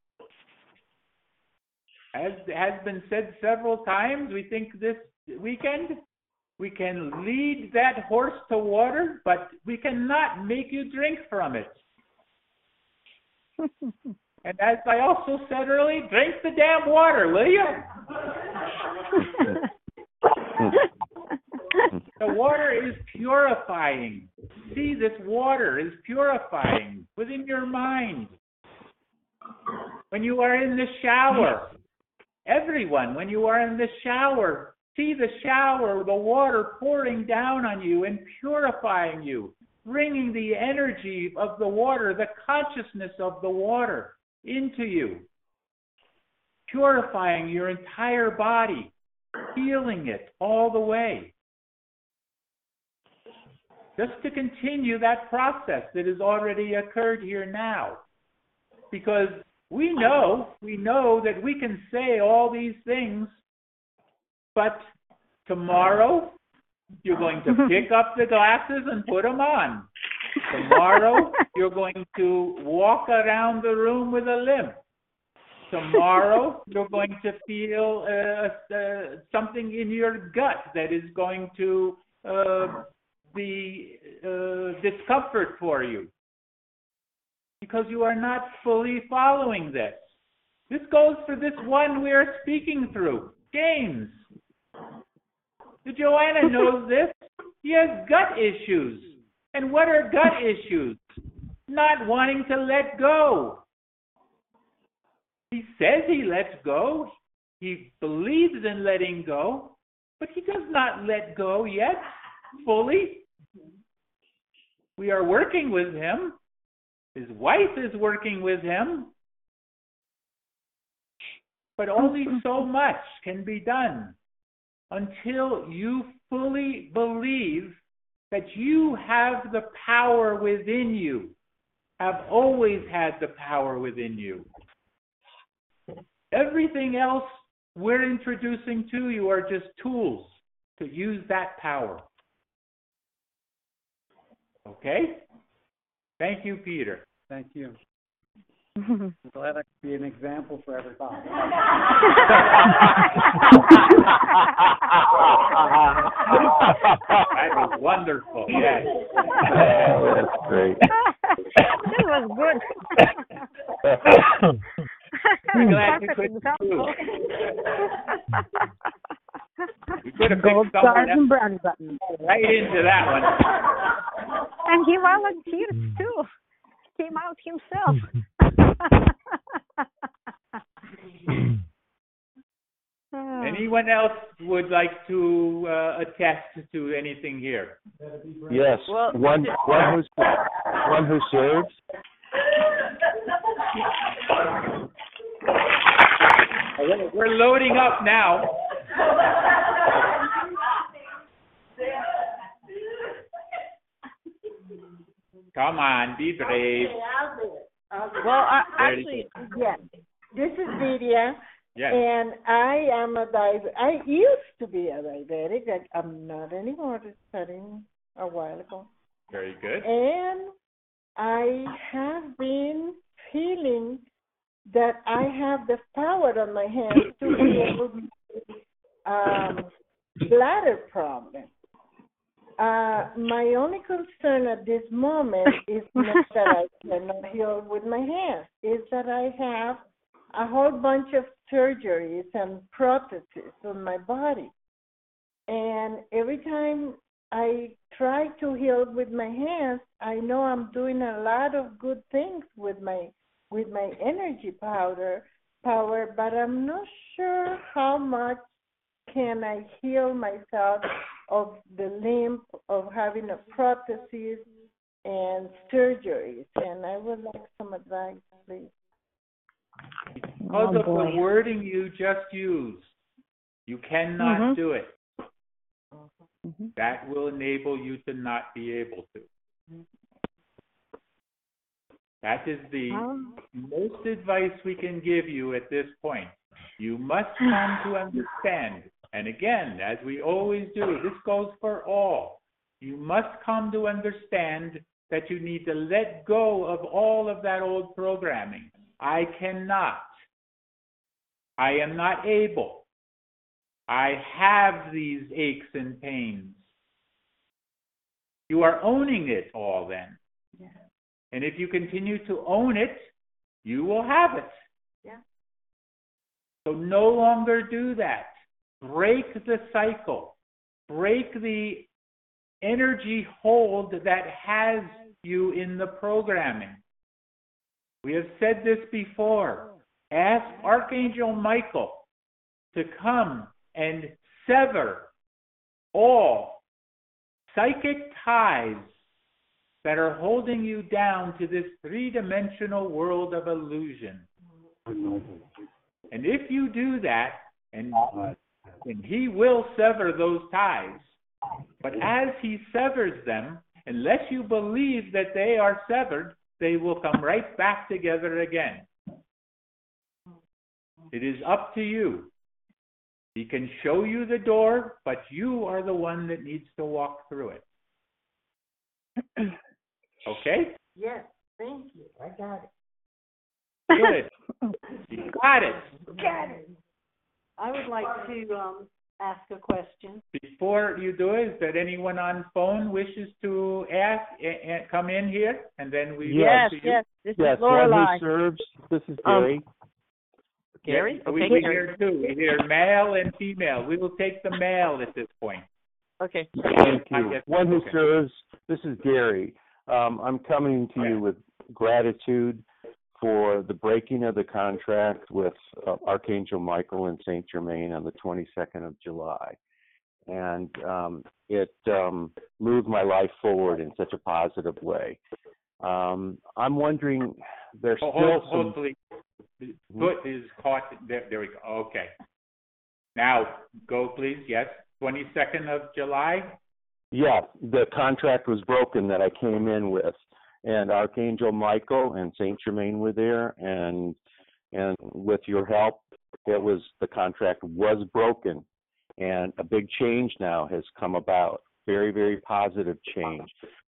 As has been said several times, we think this weekend we can lead that horse to water, but we cannot make you drink from it. And as I also said earlier, drink the damn water, will you? The water is purifying. See, this water is purifying within your mind. When you are in the shower, everyone, when you are in the shower, see the shower, the water pouring down on you and purifying you, bringing the energy of the water, the consciousness of the water into you, purifying your entire body, healing it all the way. Just to continue that process that has already occurred here now. Because we know that we can say all these things, but tomorrow you're going to pick up the glasses and put them on. Tomorrow you're going to walk around the room with a limp. Tomorrow you're going to feel something in your gut that is going to be discomfort for you. Because you are not fully following this. This goes for this one we are speaking through, James. The Joanna knows this. He has gut issues. And what are gut issues? Not wanting to let go. He says he lets go. He believes in letting go. But he does not let go yet, fully. We are working with him. His wife is working with him. But only so much can be done until you fully believe that you have the power within you, have always had the power within you. Everything else we're introducing to you are just tools to use that power. Okay? Thank you, Peter. Thank you. I'm glad I could be an example for everybody. That was wonderful. Yes. That's great. That was good. I'm glad you Perfect could example. We could have Gold picked stars someone and else brownie buttons. right into that one. And he volunteered too. Came out himself. Anyone else would like to attest to anything here? Yes. Well, one who serves. We're loading up now. Come on, be brave. Well, Actually, yes. This is Vidya, Yes. and I am a diabetic. I used to be a diabetic. I'm not anymore. Just studying a while ago. Very good. And I have been feeling that I have the power on my hands to heal bladder problem. My only concern at this moment is not that I cannot heal with my hands, is that I have a whole bunch of surgeries and prostheses on my body. And every time I try to heal with my hands, I know I'm doing a lot of good things with my with my energy power, but I'm not sure how much can I heal myself of the limp of having a prosthesis and surgeries. And I would like some advice, please. Because of the wording you just used, you cannot do it. That will enable you to not be able to. That is the most advice we can give you at this point. You must come to understand, and again, as we always do, this goes for all. You must come to understand that you need to let go of all of that old programming. I cannot. I am not able. I have these aches and pains. You are owning it all then. Yeah. And if you continue to own it, you will have it. Yeah. So no longer do that. Break the cycle. Break the energy hold that has you in the programming. We have said this before. Ask Archangel Michael to come and sever all psychic ties that are holding you down to this three-dimensional world of illusion. And if you do that, and he will sever those ties, but as he severs them, unless you believe that they are severed, they will come right back together again. It is up to you. He can show you the door, but you are the one that needs to walk through it. Okay? Yes, thank you. I got it. Good. You got it. Got it. I would like to ask a question. Before you do it, is there anyone on phone wishes to ask and come in here, and then we Yes, go to you? yes. This Yes, is one Lorelei. who serves. This is Gary. Gary? Yeah, Okay, we Gary. hear two. We hear male and female. We will take the male at this point. Okay. Thank you. Yes. One who Okay. serves. This is Gary. I'm coming to you with gratitude for the breaking of the contract with Archangel Michael in Saint Germain on the 22nd of July. And it moved my life forward in such a positive way. I'm wondering, there's still some... Hopefully, the foot is caught. There we go. Okay. Now, go please. Yes. 22nd of July. Yeah, the contract was broken that I came in with, and Archangel Michael and Saint Germain were there, and with your help, the contract was broken, and a big change now has come about. Very, very positive change.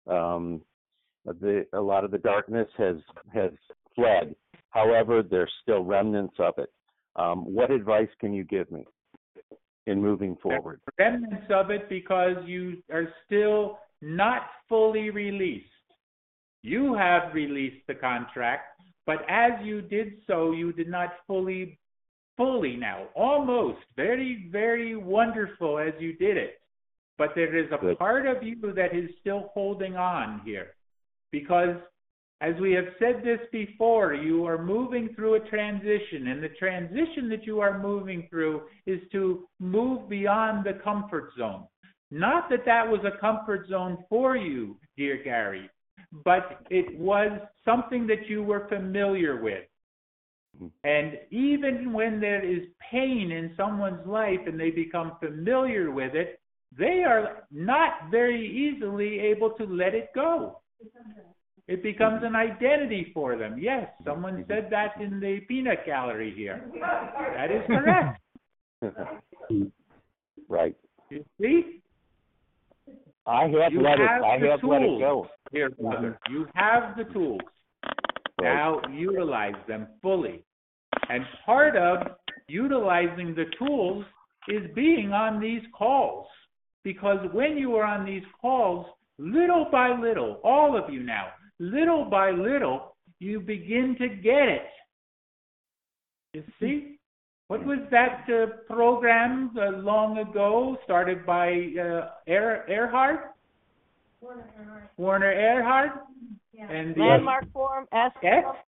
A lot of the darkness has fled. However, there's still remnants of it. What advice can you give me in moving forward? Remnants of it because you are still not fully released. You have released the contract, but as you did so, you did not fully now, almost, very, very wonderful as you did it. But there is a part of you that is still holding on here. Because, as we have said this before, you are moving through a transition, and the transition that you are moving through is to move beyond the comfort zone. Not that that was a comfort zone for you, dear Gary, but it was something that you were familiar with. And even when there is pain in someone's life and they become familiar with it, they are not very easily able to let it go. It becomes an identity for them. Yes, someone said that in the peanut gallery here. That is correct. Right. You see? I have let it go. Here, brother. You have the tools. Right. Now utilize them fully. And part of utilizing the tools is being on these calls. Because when you are on these calls, little by little, all of you now, little by little, you begin to get it. You see? What was that program long ago, started by Earhart? Warner Earhart? Yeah. And Landmark Forum,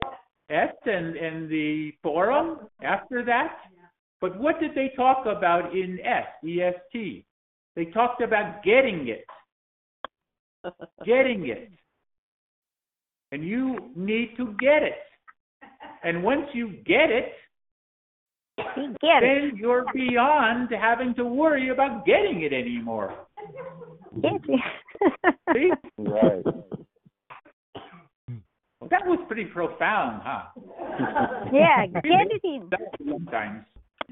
EST and the forum after that. But what did they talk about in EST? They talked about getting it. Getting it. And you need to get it. And once you get it, then you're beyond having to worry about getting it anymore. See? Right. That was pretty profound, huh? Yeah, get it in. Sometimes.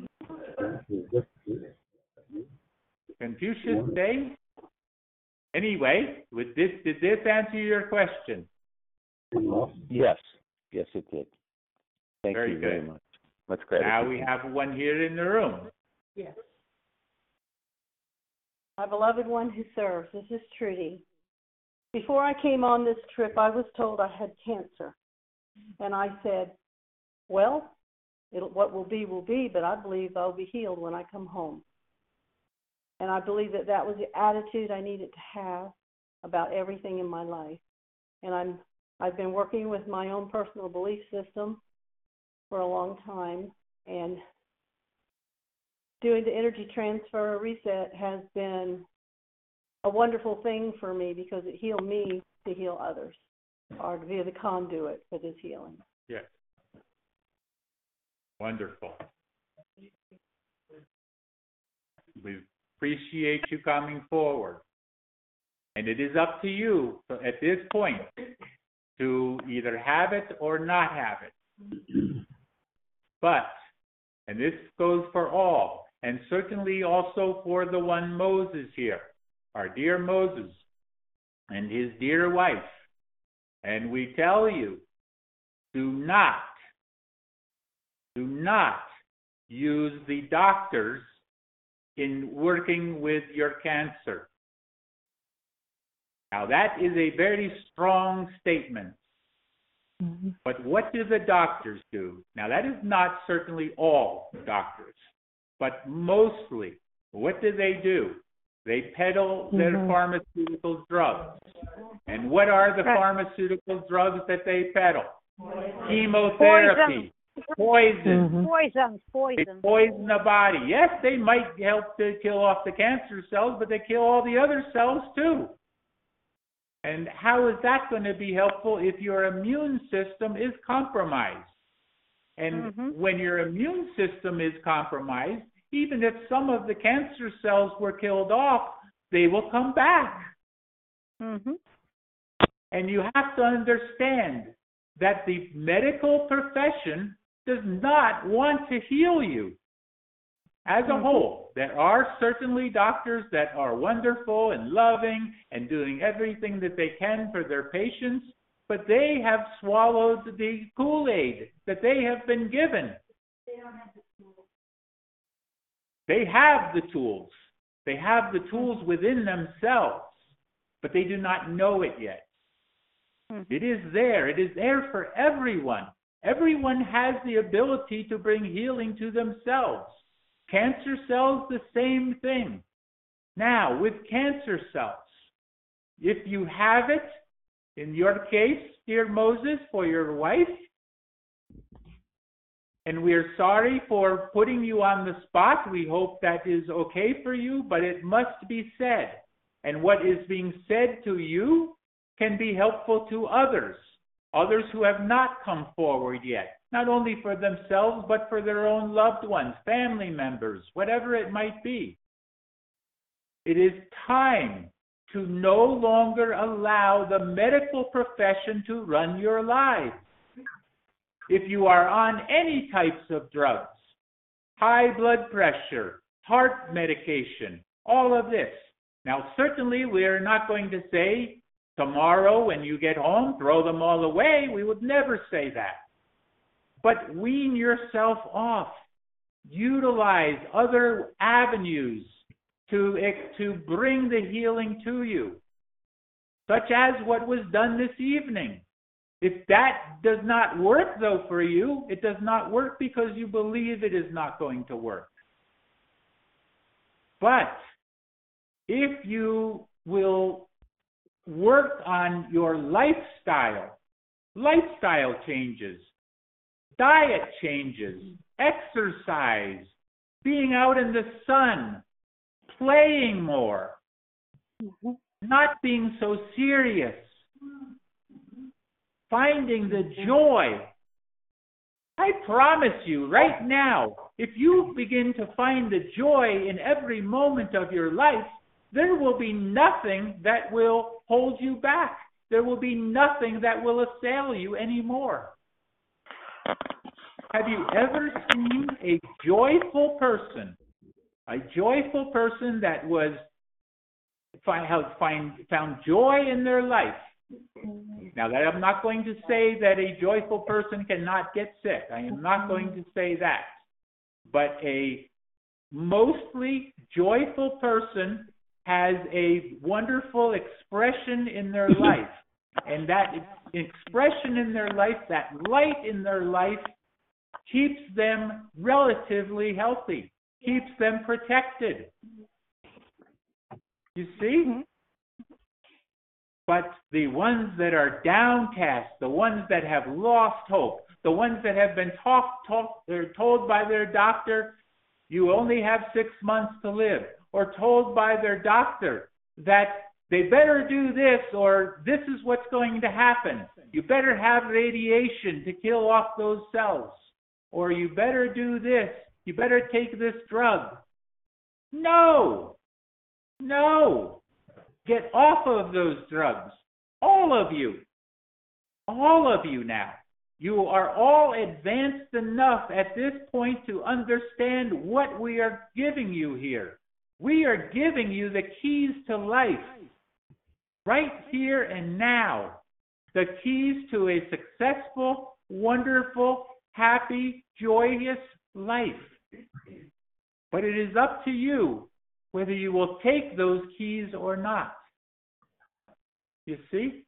Confucius say? Anyway, did this answer your question? Yes. Yes, it did. Thank Very you very good. much. Much gratitude. Now we have one here in the room. Yes. My beloved one who serves, this is Trudy. Before I came on this trip, I was told I had cancer. And I said, well, what will be, but I believe I'll be healed when I come home. And I believe that was the attitude I needed to have about everything in my life. And I've been working with my own personal belief system for a long time, and doing the energy transfer reset has been a wonderful thing for me because it healed me to heal others, or to be the conduit for this healing. Yes. Wonderful. We appreciate you coming forward. And it is up to you at this point to either have it or not have it. But, and this goes for all, and certainly also for the one Moses here, our dear Moses and his dear wife. And we tell you, do not use the doctors in working with your cancer. Now that is a very strong statement. Mm-hmm. But what do the doctors do? Now that is not certainly all doctors, but mostly, what do? They peddle their pharmaceutical drugs. And what are the pharmaceutical drugs that they peddle? Chemotherapy. Poison. Poison. They poison the body. Yes, they might help to kill off the cancer cells, but they kill all the other cells too. And how is that going to be helpful if your immune system is compromised? And when your immune system is compromised, even if some of the cancer cells were killed off, they will come back. And you have to understand that the medical profession does not want to heal you. As a whole, there are certainly doctors that are wonderful and loving and doing everything that they can for their patients, but they have swallowed the Kool-Aid that they have been given. They have the tools. They have the tools within themselves, but they do not know it yet. It is there. It is there for everyone. Everyone has the ability to bring healing to themselves. Cancer cells, the same thing. Now, with cancer cells, if you have it, in your case, dear Moses, for your wife, and we're sorry for putting you on the spot. We hope that is okay for you, but it must be said. And what is being said to you can be helpful to others who have not come forward yet, not only for themselves, but for their own loved ones, family members, whatever it might be. It is time to no longer allow the medical profession to run your lives. If you are on any types of drugs, high blood pressure, heart medication, all of this. Now, certainly we're not going to say, tomorrow when you get home, throw them all away. We would never say that. But wean yourself off. Utilize other avenues to bring the healing to you, such as what was done this evening. If that does not work, though, for you, it does not work because you believe it is not going to work. But if you will work on your lifestyle changes, diet changes, exercise, being out in the sun, playing more, not being so serious, finding the joy. I promise you right now, if you begin to find the joy in every moment of your life, there will be nothing that will hold you back. There will be nothing that will assail you anymore. Have you ever seen a joyful person that was found joy in their life? Now, that I'm not going to say that a joyful person cannot get sick. I am not going to say that. But a mostly joyful person has a wonderful expression in their life. And that expression in their life, that light in their life, keeps them relatively healthy, keeps them protected. You see? But the ones that are downcast, the ones that have lost hope, the ones that have been they're told by their doctor, you only have 6 months to live, or told by their doctor that they better do this or this is what's going to happen. You better have radiation to kill off those cells, or you better do this, you better take this drug. No. Get off of those drugs. All of you now. You are all advanced enough at this point to understand what we are giving you here. We are giving you the keys to life. Right here and now. The keys to a successful, wonderful, happy, joyous life. But it is up to you whether you will take those keys or not. You see?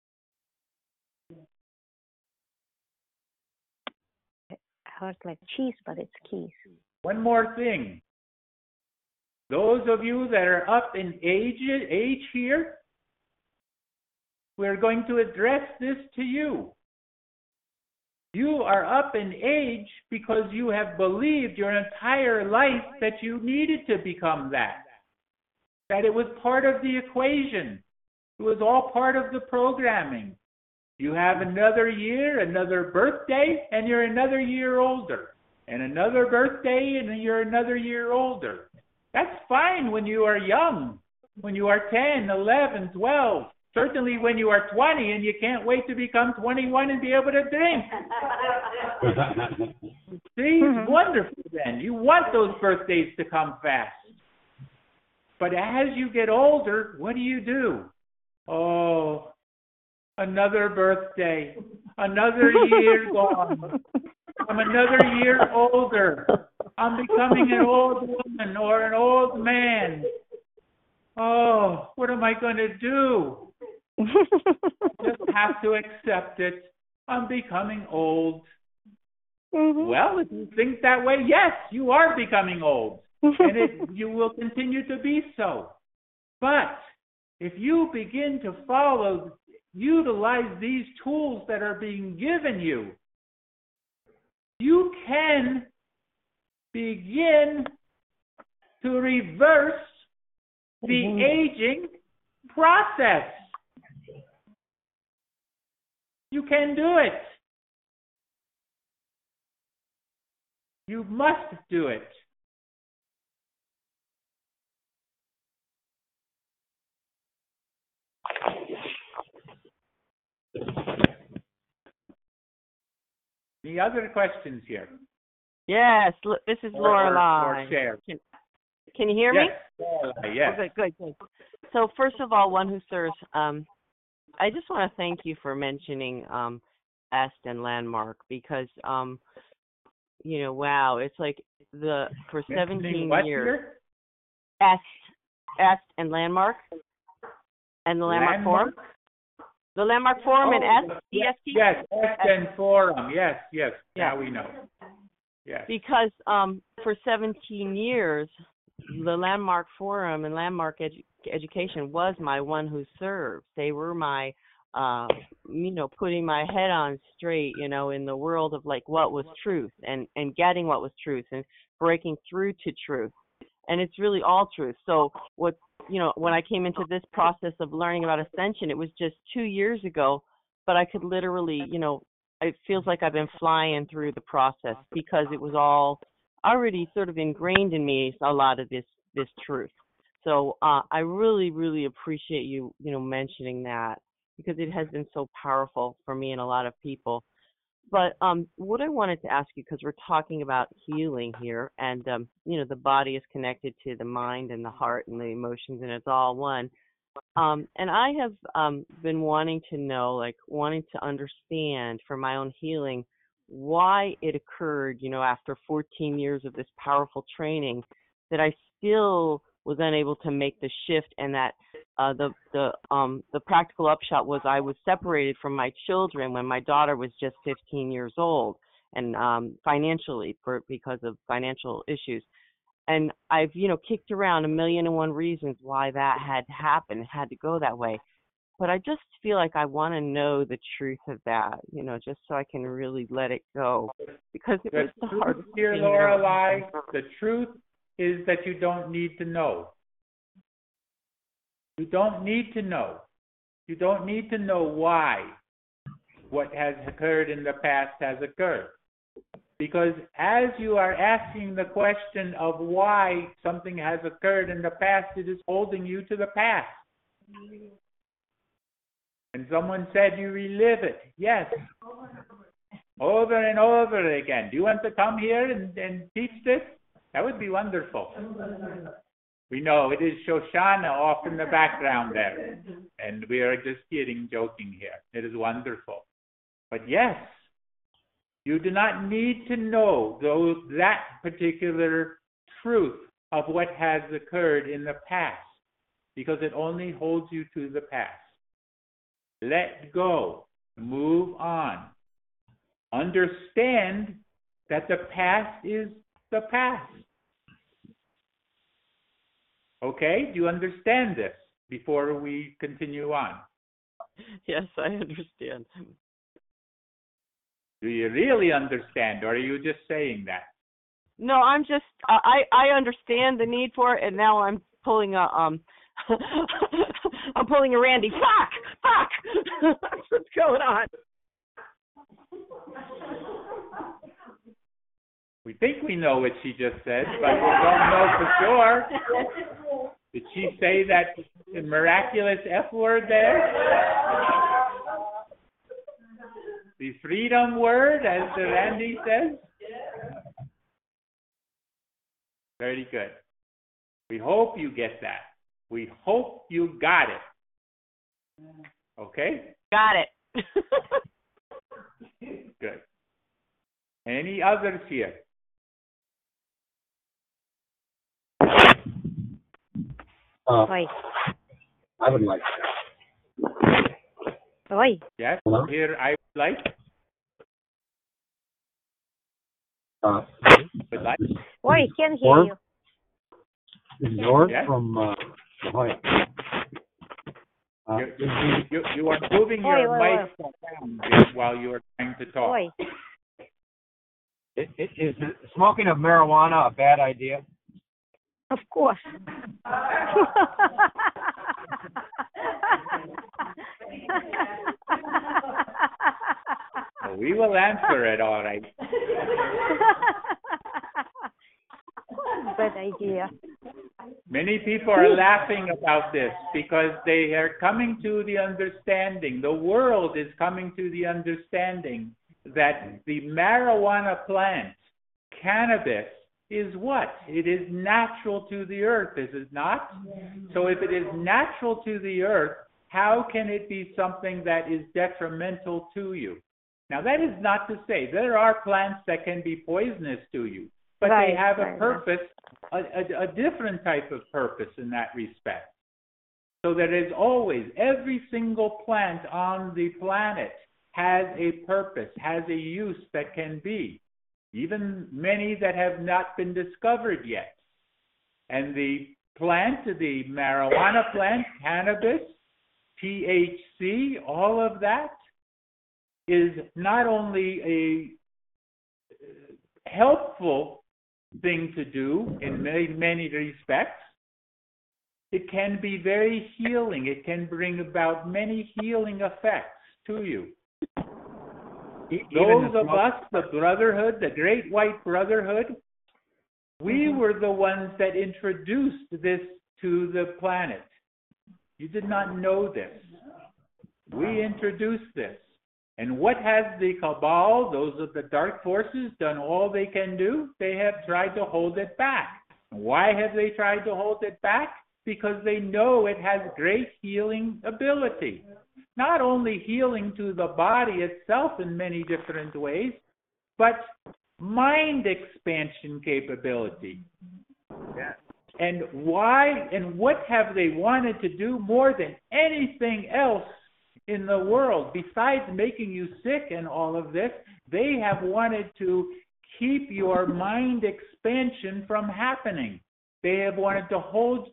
It's like cheese, but it's keys. One more thing. Those of you that are up in age here, we're going to address this to you. You are up in age because you have believed your entire life that you needed to become that it was part of the equation. It was all part of the programming. You have another year, another birthday, and you're another year older. And another birthday, and you're another year older. That's fine when you are young, when you are 10, 11, 12. Certainly when you are 20 and you can't wait to become 21 and be able to drink. See, it's wonderful then. You want those birthdays to come fast. But as you get older, what do? Oh, another birthday, another year gone. I'm another year older. I'm becoming an old woman or an old man. Oh, what am I going to do? Just have to accept it. I'm becoming old. Well, if you think that way, yes, you are becoming old. And you will continue to be so. But if you begin to utilize these tools that are being given you, you can begin to reverse the aging process. You can do it. You must do it. Any other questions here? Yes, this is Lorelei. Can you hear me? Yes. Okay, good. So first of all, One Who Serves, I just want to thank you for mentioning EST and Landmark because, wow, it's like for 17 years. EST and Landmark and the Landmark Forum. The Landmark Forum and EST? Yes, EST and Forum. Yes. Now we know. Yes. Because for 17 years, the Landmark Forum and Landmark Education was my One Who Serves. They were my putting my head on straight, in the world of like what was truth and getting what was truth and breaking through to truth. And it's really all truth. So when I came into this process of learning about ascension, it was just 2 years ago, but I could literally, it feels like I've been flying through the process because it was all already sort of ingrained in me, a lot of this truth. So I really, really appreciate you, mentioning that, because it has been so powerful for me and a lot of people. But what I wanted to ask you, because we're talking about healing here, and the body is connected to the mind and the heart and the emotions, and it's all one. And I have been wanting to understand for my own healing why it occurred, after 14 years of this powerful training, that I still was unable to make the shift, and that the practical upshot was I was separated from my children when my daughter was just 15 years old, and financially, because of financial issues. And I've, kicked around 1,000,001 reasons why that had happened, had to go that way. But I just feel like I want to know the truth of that, just so I can really let it go. Because it was the hardest thing. Dear Lorelei, the truth is that you don't need to know. You don't need to know. You don't need to know why what has occurred in the past has occurred. Because as you are asking the question of why something has occurred in the past, it is holding you to the past. And someone said you relive it. Yes. Over and over again. Do you want to come here and teach this? That would be wonderful. We know it is Shoshana off in the background there. And we are just joking here. It is wonderful. But yes, you do not need to know that particular truth of what has occurred in the past, because it only holds you to the past. Let go. Move on. Understand that the past is the past. Okay? Do you understand this before we continue on? Yes, I understand. Do you really understand, or are you just saying that? No, I'm just, I understand the need for it, and now I'm pulling a, I'm pulling a Randy. Fuck! That's what's going on. We think we know what she just said, but we don't know for sure. Did she say that miraculous F word there? The freedom word, as Randy says? Very good. We hope you get that. We hope you got it. Okay? Got it. Good. Any others here? I would like that. Oi. Yes, Hello? here I would like. Would like. Oi, can't hear you. This is George Yes? from Ohio. You are moving your mic around while you are trying to talk. Oi. Is smoking of marijuana a bad idea? Of course. Well, we will answer it, all right. Bad idea. Many people are laughing about this because they are coming to the understanding, the world is coming to the understanding that the marijuana plant, cannabis, is what? It is natural to the earth, is it not? So if it is natural to the earth, how can it be something that is detrimental to you? Now, that is not to say there are plants that can be poisonous to you, but they have a purpose, a different type of purpose in that respect. So there is always, every single plant on the planet has a purpose, has a use that can be, even many that have not been discovered yet. And the plant, the marijuana plant, cannabis, THC, all of that is not only a helpful thing to do in many respects, it can be very healing. It can bring about many healing effects to you. Those of us, the Brotherhood, the Great White Brotherhood, we were the ones that introduced this to the planet. You did not know this. We introduced this. And what has the Cabal, those of the dark forces, done all they can do? They have tried to hold it back. Why have they tried to hold it back? Because they know it has great healing ability. Not only healing to the body itself in many different ways, but mind expansion capability. Yeah. And why and what have they wanted to do more than anything else in the world, besides making you sick and all of this? They have wanted to keep your mind expansion from happening. They have wanted to hold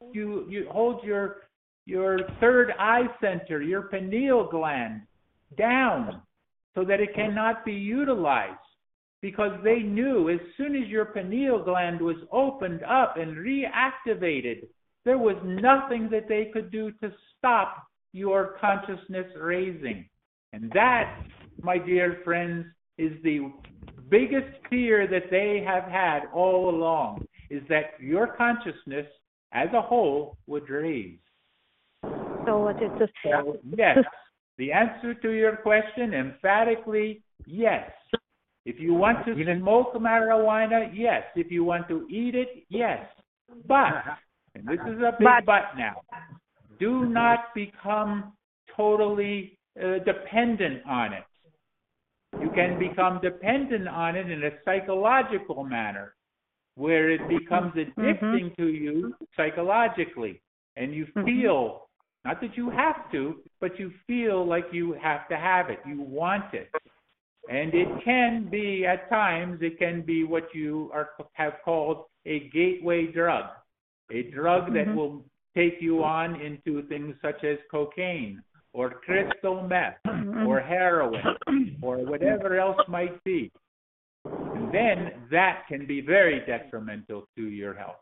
your third eye center, your pineal gland, down so that it cannot be utilized. Because they knew as soon as your pineal gland was opened up and reactivated, there was nothing that they could do to stop your consciousness raising. And that, my dear friends, is the biggest fear that they have had all along, is that your consciousness as a whole would raise. So yes, the answer to your question, emphatically, yes. If you want to smoke marijuana, yes. If you want to eat it, yes. But, and this is a big but now, do not become totally dependent on it. You can become dependent on it in a psychological manner, where it becomes addicting to you psychologically. And you feel, not that you have to, but you feel like you have to have it. You want it. And it can be, at times, it can be what you have called a gateway drug. A drug that will take you on into things such as cocaine or crystal meth or heroin or whatever else might be. And then that can be very detrimental to your health.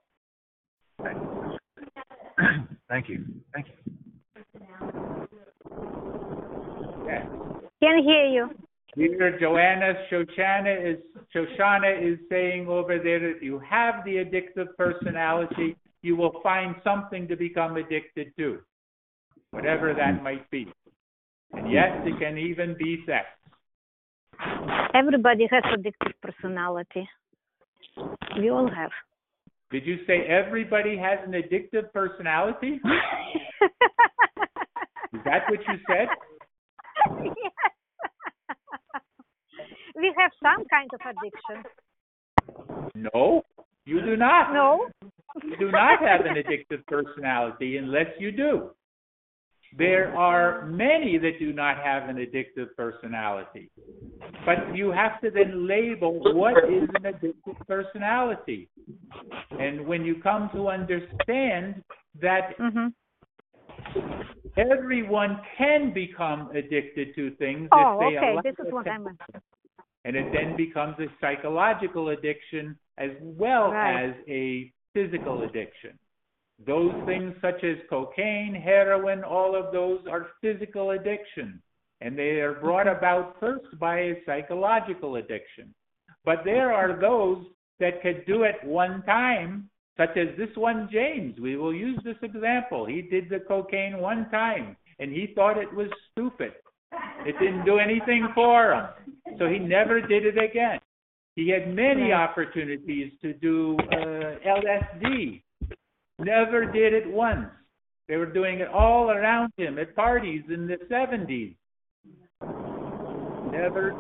Thank you. Thank you. Yeah. Can hear you. Here, Shoshana is saying over there that if you have the addictive personality, you will find something to become addicted to, whatever that might be. And yes, it can even be sex. Everybody has addictive personality. We all have. Did you say everybody has an addictive personality? Is that what you said? Yes. We have some kind of addiction. No, you do not. No. You do not have an addictive personality unless you do. There are many that do not have an addictive personality. But you have to then label what is an addictive personality. And when you come to understand that everyone can become addicted to things if they allow this is what I meant. And it then becomes a psychological addiction as well as a physical addiction. Those things such as cocaine, heroin, all of those are physical addictions. And they are brought about first by a psychological addiction. But there are those that could do it one time, such as this one, James. We will use this example. He did the cocaine one time, and he thought it was stupid. It didn't do anything for him. So he never did it again. He had many opportunities to do LSD. Never did it once. They were doing it all around him at parties in the 70s. Never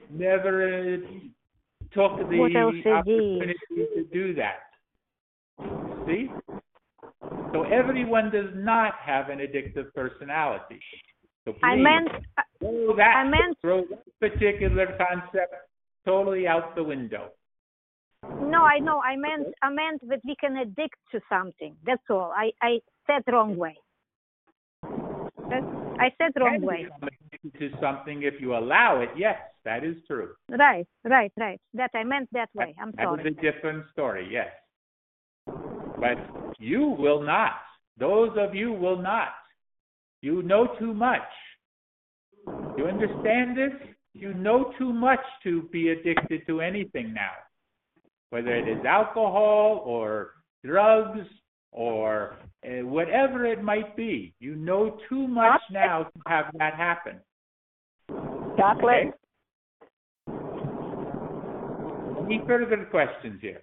took the opportunity to do that. See? So everyone does not have an addictive personality. So please, throw that particular concept totally out the window. No, I know. I meant that we can addict to something. That's all. I said wrong way. That's I said wrong can way. become addicted to something if you allow it. Yes, that is true. Right. That I meant that way. I'm That is sorry. a different story, yes. But you will not. Those of you will not. You know too much. You understand this? You know too much to be addicted to anything now. Whether it is alcohol or drugs or whatever it might be. You know too much now to have that happen. Chocolate? Okay? Any further questions here?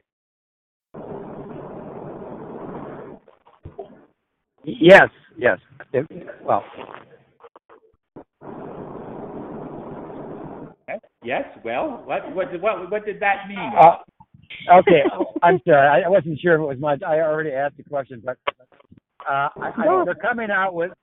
Yes. Well, Yes. Well, what did that mean? okay. I'm sorry. I wasn't sure if it was my. I already asked the question, but they're coming out with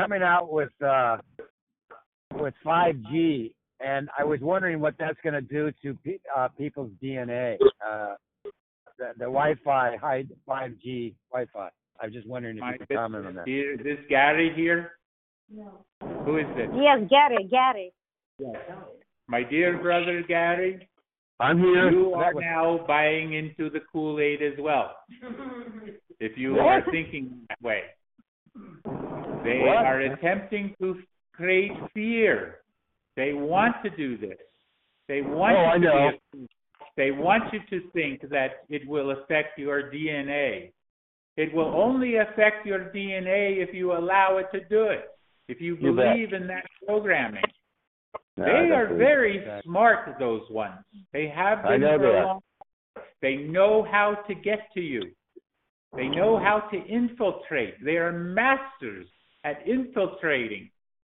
5G, and I was wondering what that's going to do to people's DNA. The Wi-Fi, high 5G Wi-Fi. I was just wondering if you could comment on that. Is this Gary here? No. Who is this? Yes, Gary. Yes. My dear brother Gary, I'm here. you are now buying into the Kool-Aid as well. If you are thinking that way. They are attempting to create fear. They want to do this. They want They want you to think that it will affect your DNA. It will only affect your DNA if you allow it to do it. If you believe in that programming. They are very smart, those ones. They have been for a long time. They know how to get to you. They know how to infiltrate. They are masters at infiltrating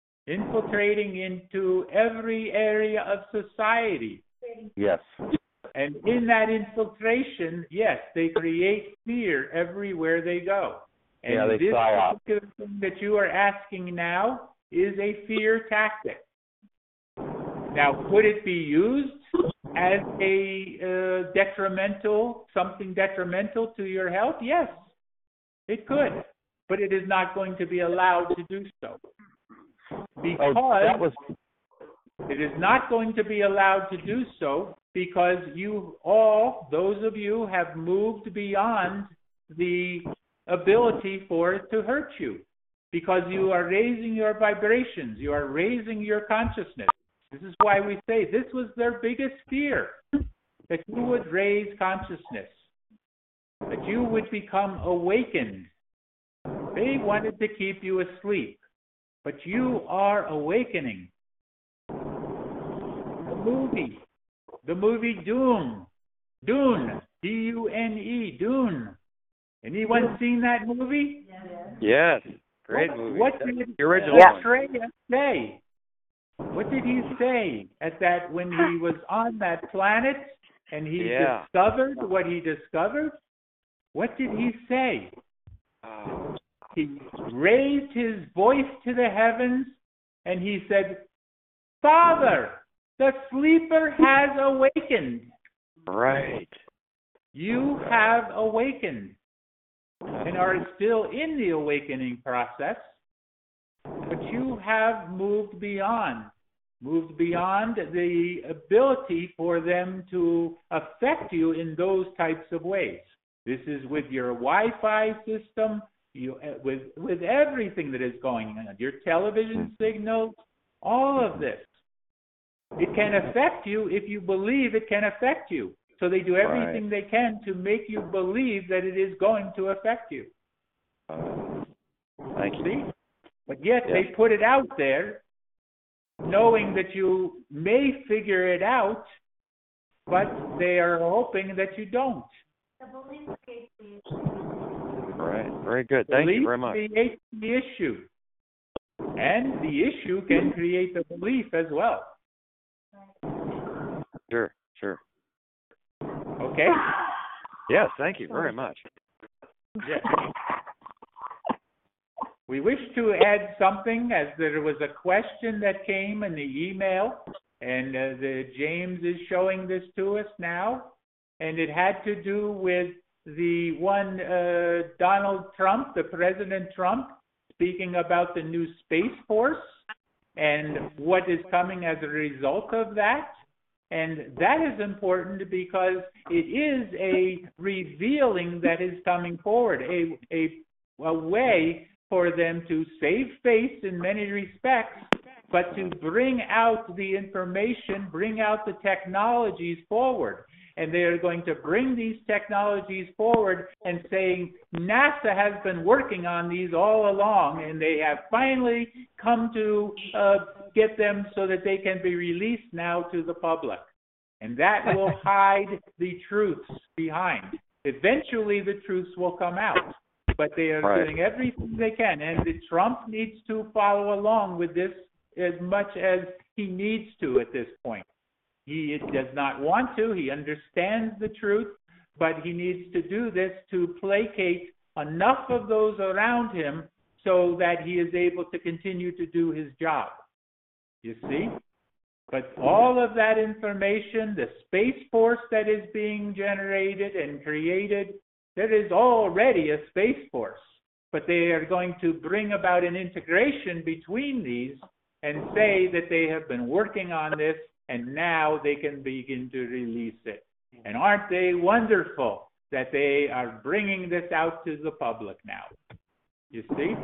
into every area of society. Yes. And in that infiltration, yes, they create fear everywhere they go. And they this psyop. particular thing that you are asking now is a fear tactic. Now, could it be used as a something detrimental to your health? Yes, it could. But it is not going to be allowed to do so. Because it is not going to be allowed to do so because those of you have moved beyond the ability for it to hurt you. Because you are raising your vibrations, you are raising your consciousness. This is why we say this was their biggest fear, that you would raise consciousness, that you would become awakened. They wanted to keep you asleep, but you are awakening. The movie Dune, D-U-N-E, Dune. Anyone seen that movie? Yes, great movie. What did the original Atreus say? What did he say at that when he was on that planet and he discovered what he discovered? What did he say? He raised his voice to the heavens and he said, "Father, the sleeper has awakened." Right. You have awakened and are still in the awakening process, but you have moved beyond the ability for them to affect you in those types of ways. This is with your Wi-Fi system, with everything that is going on, your television signals, all of this. It can affect you if you believe it can affect you. So they do everything they can to make you believe that it is going to affect you. Thank you. See? But yet they put it out there, knowing that you may figure it out, but they are hoping that you don't. Right. Very good. Thank you very much. Belief creates the issue. And the issue can create the belief as well. Sure. Okay? Yes, thank you very much. Yes. We wish to add something, as there was a question that came in the email, and James is showing this to us now, and it had to do with the one Donald Trump, the President Trump, speaking about the new Space Force and what is coming as a result of that. And that is important because it is a revealing that is coming forward, a way for them to save face in many respects, but to bring out the information, bring out the technologies forward. And they are going to bring these technologies forward and saying NASA has been working on these all along, and they have finally come to get them so that they can be released now to the public. And that will hide the truths behind. Eventually the truths will come out, but they are doing everything they can. And Trump needs to follow along with this as much as he needs to at this point. He does not want to. He understands the truth, but he needs to do this to placate enough of those around him so that he is able to continue to do his job. You see? But all of that information, the Space Force that is being generated and created, there is already a Space Force. But they are going to bring about an integration between these and say that they have been working on this and now they can begin to release it. And aren't they wonderful that they are bringing this out to the public now? You see?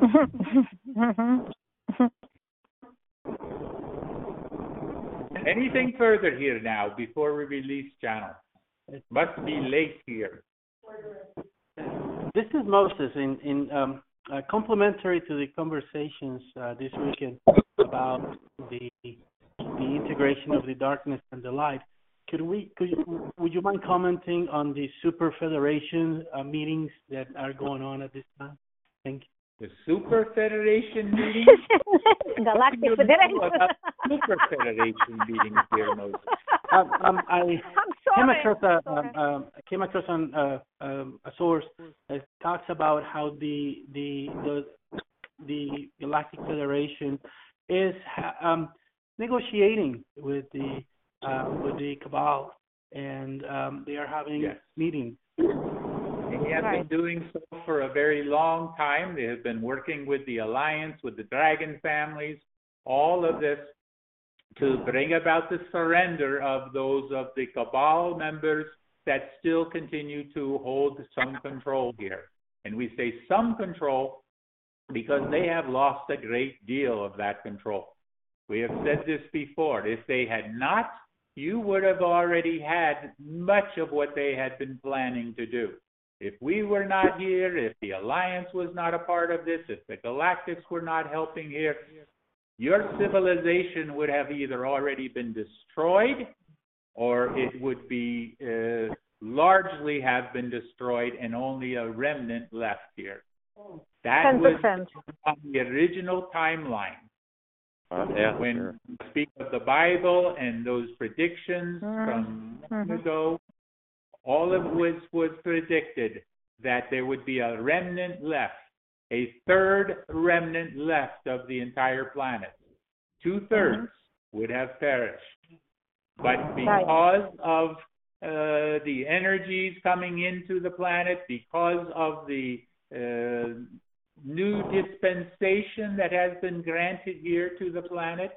Anything further here now before we release channel? It must be late here. This is Moses in complementary to the conversations this weekend about the integration of the darkness and the light. Would you mind commenting on the Super Federation meetings that are going on at this time? Thank you. The Super Federation meetings? Galactic Federation. Super Federation meetings here, Moses. I came across a source that talks about how the Galactic Federation is negotiating with the Cabal, and they are having meetings. They have been doing so for a very long time. They have been working with the Alliance, with the Dragon families, all of this to bring about the surrender of those of the Cabal members that still continue to hold some control here. And we say some control because they have lost a great deal of that control. We have said this before. If they had not, you would have already had much of what they had been planning to do. If we were not here, if the Alliance was not a part of this, if the Galactics were not helping here, your civilization would have either already been destroyed or it would be largely have been destroyed and only a remnant left here. That 10%. was on the original timeline. When we speak of the Bible and those predictions from long ago, all of which was predicted that there would be a remnant left, a third remnant left of the entire planet. 2/3 would have perished. But because of the energies coming into the planet, because of the new dispensation that has been granted here to the planet,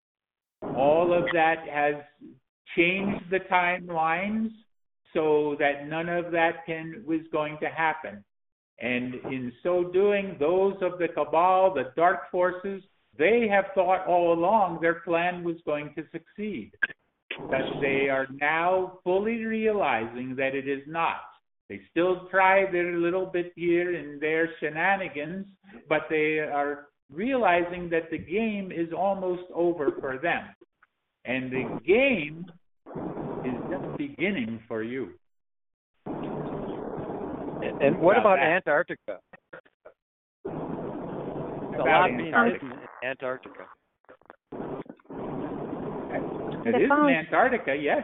all of that has changed the timelines so that none of that was going to happen. And in so doing, those of the Cabal, the dark forces, they have thought all along their plan was going to succeed. But they are now fully realizing that it is not. They still try their little bit here and there shenanigans, but they are realizing that the game is almost over for them. And the game is just beginning for you. And what about Antarctica? There's a lot being written in Antarctica. It is in Antarctica, yes.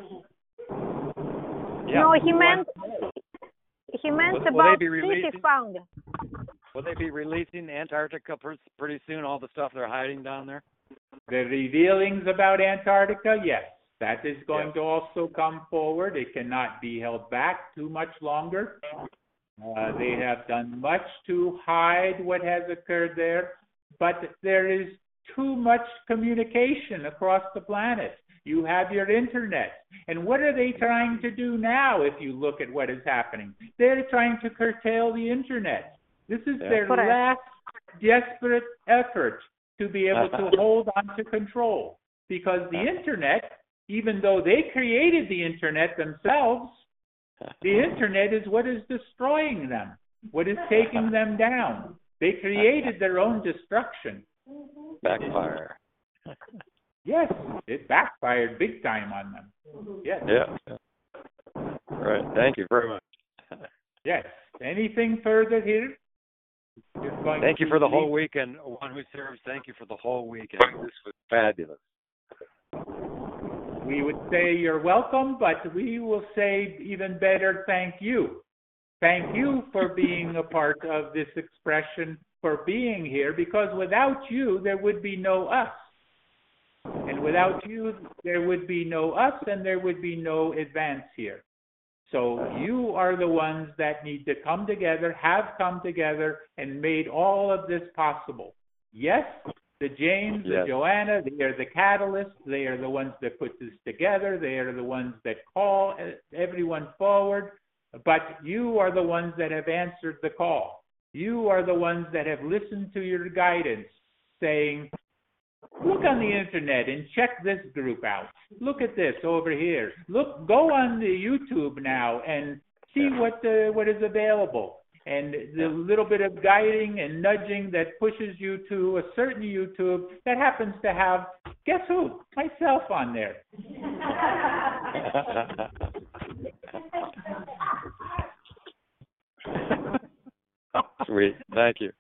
Yeah. No, he meant about city found. Will they be releasing Antarctica pretty soon, all the stuff they're hiding down there? The revealings about Antarctica, yes. That is going to also come forward. It cannot be held back too much longer. They have done much to hide what has occurred there, but there is too much communication across the planet. You have your internet. And what are they trying to do now if you look at what is happening? They're trying to curtail the internet. This is their last desperate effort to be able to hold on to control. Because the internet, even though they created the internet themselves, the internet is what is destroying them, what is taking them down. They created their own destruction. Backfire. Yes, it backfired big time on them. Yes. Yeah. Right. Thank you very much. Yes. Anything further here? Thank you for the whole weekend. One who serves, thank you for the whole weekend. This was fabulous. We would say you're welcome, but we will say even better, thank you. Thank you for being a part of this expression, for being here, because without you, there would be no us. And without you, there would be no us, and there would be no advance here. So you are the ones that need to come together, have come together, and made all of this possible. Yes, the James, the Joanna, they are the catalysts. They are the ones that put this together. They are the ones that call everyone forward. But you are the ones that have answered the call. You are the ones that have listened to your guidance, saying, look on the internet and check this group out. Look at this over here. Look, go on the YouTube now and see what is available. And the little bit of guiding and nudging that pushes you to a certain YouTube that happens to have, guess who? Myself on there. Sweet. Thank you.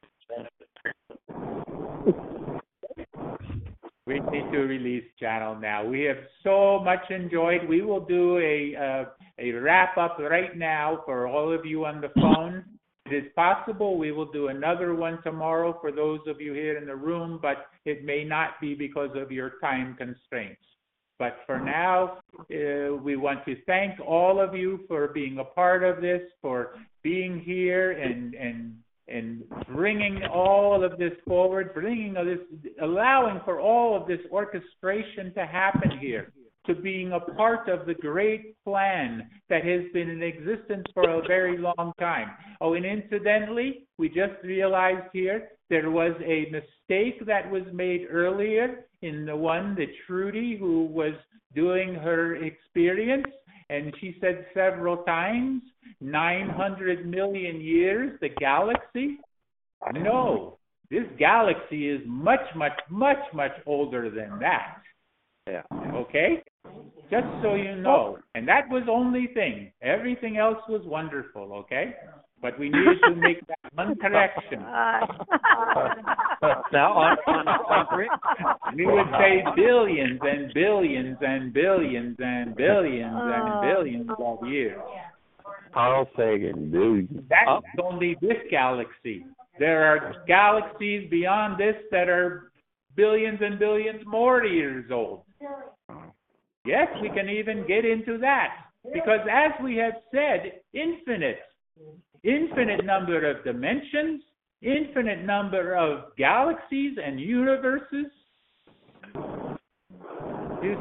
We need to release channel now. We have so much enjoyed. We will do a wrap up right now for all of you on the phone. It is possible we will do another one tomorrow for those of you here in the room, but it may not be because of your time constraints. But for now, we want to thank all of you for being a part of this, for being here and bringing all of this forward, allowing for all of this orchestration to happen here, to being a part of the great plan that has been in existence for a very long time. Oh, and incidentally, we just realized here there was a mistake that was made earlier in the one that Trudy, who was doing her experience, and she said several times, 900 million years, the galaxy. No, this galaxy is much, much, much, much older than that. Yeah. Okay? Just so you know. And that was only thing. Everything else was wonderful, okay? But we needed to make that one correction. Now on we would say billions and billions and billions and billions and billions of years. Carl Sagan, billions. That's only this galaxy. There are galaxies beyond this that are billions and billions more years old. Yes, we can even get into that. Because as we have said, infinite number of dimensions, infinite number of galaxies and universes. You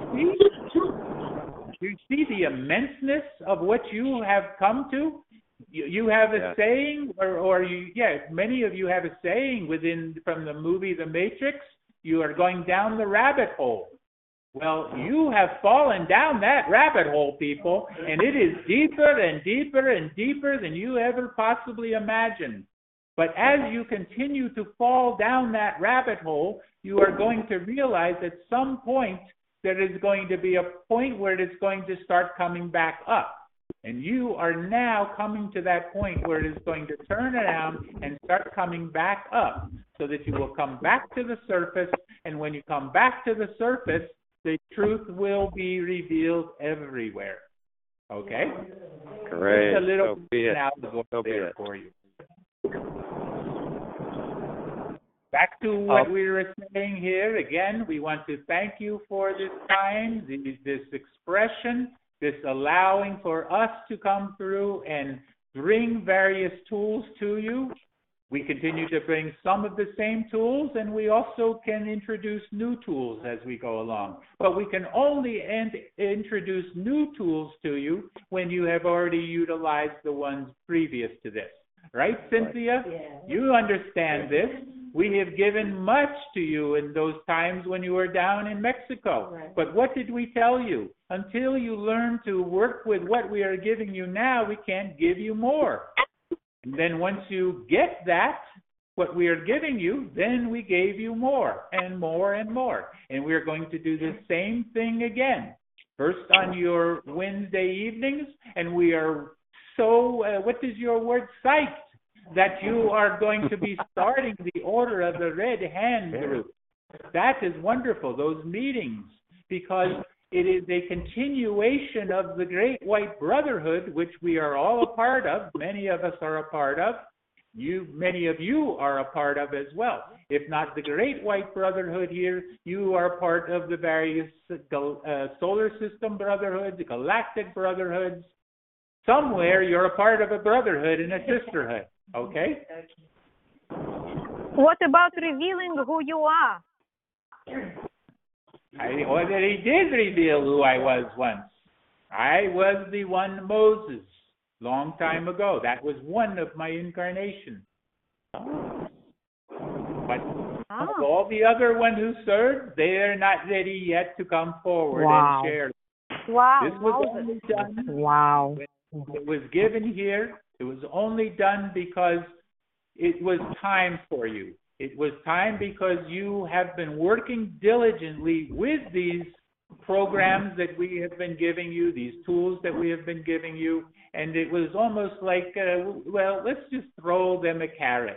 see the immenseness of what you have come to? You have a saying, many of you have a saying from the movie The Matrix, you are going down the rabbit hole. Well, you have fallen down that rabbit hole, people, and it is deeper and deeper and deeper than you ever possibly imagined. But as you continue to fall down that rabbit hole, you are going to realize at some point there is going to be a point where it's going to start coming back up. And you are now coming to that point where it is going to turn around and start coming back up so that you will come back to the surface. And when you come back to the surface, the truth will be revealed everywhere. Okay? Great. Just a little so be it. So be it. For you. Back to what we were saying here. Again, we want to thank you for this time, this expression, this allowing for us to come through and bring various tools to you. We continue to bring some of the same tools, and we also can introduce new tools as we go along. But we can only introduce new tools to you when you have already utilized the ones previous to this. Right, Cynthia? Yeah. You understand this. We have given much to you in those times when you were down in Mexico. Right. But what did we tell you? Until you learn to work with what we are giving you now, we can't give you more. And then once you get that, what we are giving you, then we gave you more and more and more. And we're going to do the same thing again. First on your Wednesday evenings, and we are so, what is your word, psyched that you are going to be starting the Order of the Red Hand group. That is wonderful, those meetings, because it is a continuation of the Great White Brotherhood, which we are all a part of. Many of us are a part of. Many of you are a part of as well. If not the Great White Brotherhood here, you are part of the various solar system brotherhoods, galactic brotherhoods. Somewhere you're a part of a brotherhood and a sisterhood, okay? What about revealing who you are? I already did reveal who I was once. I was the one Moses, long time ago. That was one of my incarnations. But of all the other ones who served, they are not ready yet to come forward and share. Wow. This was only done. Wow. It was given here. It was only done because it was time for you. It was time because you have been working diligently with these programs that we have been giving you, these tools that we have been giving you, and it was almost like, well, let's just throw them a carrot.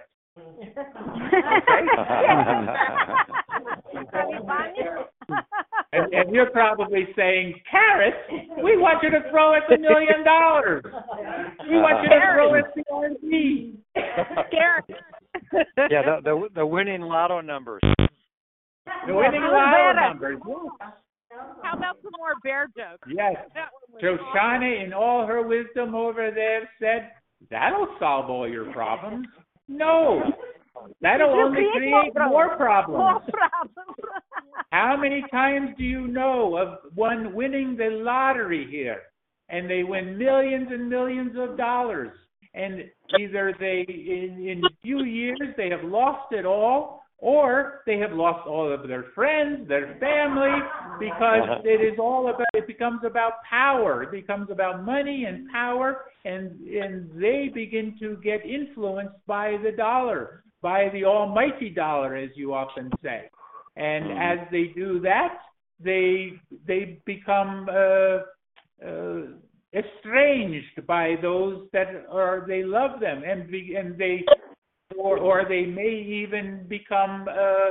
And you're probably saying, carrots? We want you to throw us $1 million. We want you to throw us the RV. Carrots. Yeah, the winning lotto numbers. The winning lotto numbers. How about some more bear jokes? Yes. Shoshana, in all her wisdom over there, said, that'll solve all your problems. No. That'll only create more problems. More problems. How many times do you know of one winning the lottery here, and they win millions and millions of dollars, and either they, in a few years, they have lost it all, or they have lost all of their friends, their family, because it becomes about power. It becomes about money and power, and they begin to get influenced by the dollar, by the almighty dollar, as you often say. And as they do that, they become estranged by those that they love them, and they may even become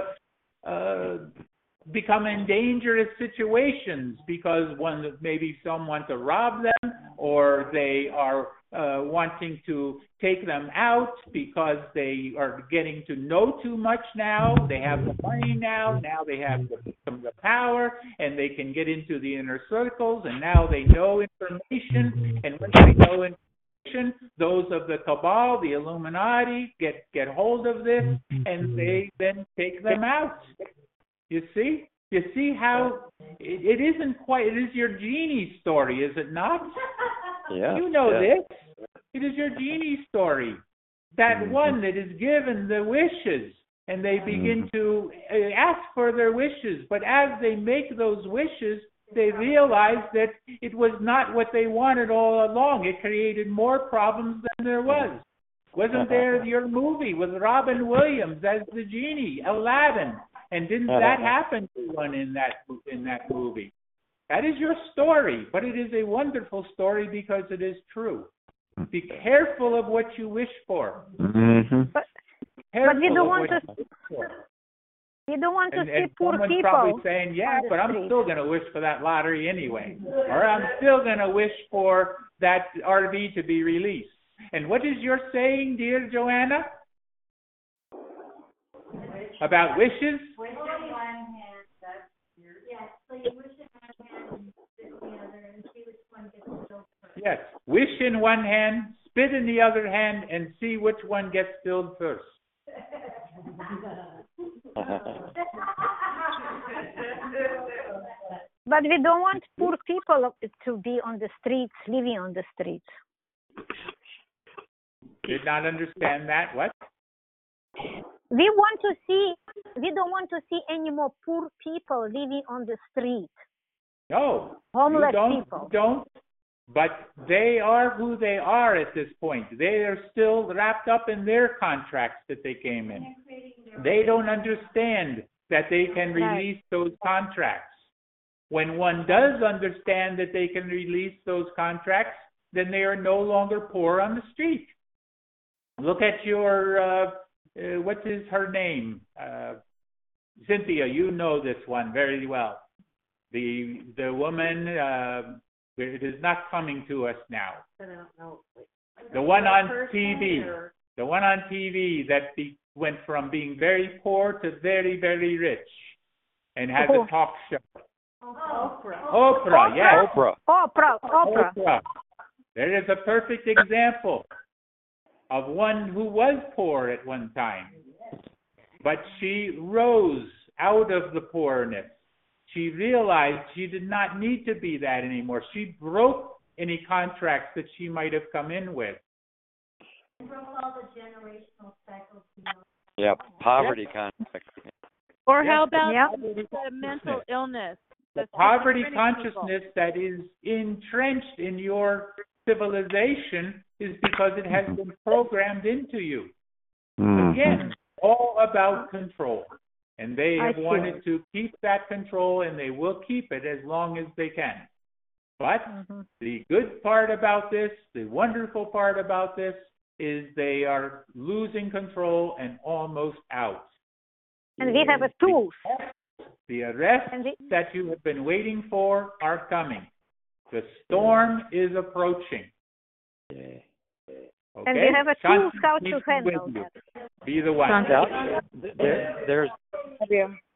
in dangerous situations because maybe some want to rob them, or they are wanting to take them out because they are getting to know too much now. They have the money now. Now they have the power, and they can get into the inner circles, and now they know information. And when they know information, those of the Cabal, the Illuminati, get hold of this, and they then take them out. You see? You see how it isn't quite, it is your genie story, is it not? Yeah. You know this. It is your genie story. That one that is given the wishes, and they begin to ask for their wishes. But as they make those wishes, they realize that it was not what they wanted all along. It created more problems than there was. Wasn't there your movie with Robin Williams as the genie, Aladdin? And didn't that happen to one in that movie? That is your story, but it is a wonderful story because it is true. Be careful of what you wish for. But you don't want to. You don't want to see poor someone's people. Probably saying, yeah, but I'm still going to wish for that lottery anyway, or I'm still going to wish for that RV to be released. And what is your saying, dear Joanna? About wishes? Wish in one hand, yes, so you wish in one hand and spit in the other and see which one gets filled first. Yes. Wish in one hand, spit in the other hand and see which one gets filled first. But we don't want poor people to be on the streets, living on the streets. Did not understand that. What? We don't want to see any more poor people living on the street. No. Homeless people. Don't. But they are who they are at this point. They are still wrapped up in their contracts that they came in. They don't understand that they can release those contracts. When one does understand that they can release those contracts, then they are no longer poor on the street. Look at your, what is her name? Cynthia, you know this one very well. The woman, it is not coming to us now. The one on TV. The one on TV that went from being very poor to very, very rich and has a talk show. Oprah, yes. Oprah. There is a perfect example of one who was poor at one time, but she rose out of the poorness. She realized she did not need to be that anymore. She broke any contracts that she might have come in with. Broke all the generational cycles. Yeah, poverty contract. Or how about the mental illness? The poverty consciousness that is entrenched in your civilization is because it has been programmed into you. Again, all about control. And they have wanted to keep that control, and they will keep it as long as they can. But the good part about this, the wonderful part about this, is they are losing control and almost out. And we have a tool. The arrests that you have been waiting for are coming. The storm is approaching. Okay? And we have a tool how to handle that. Be the one. There's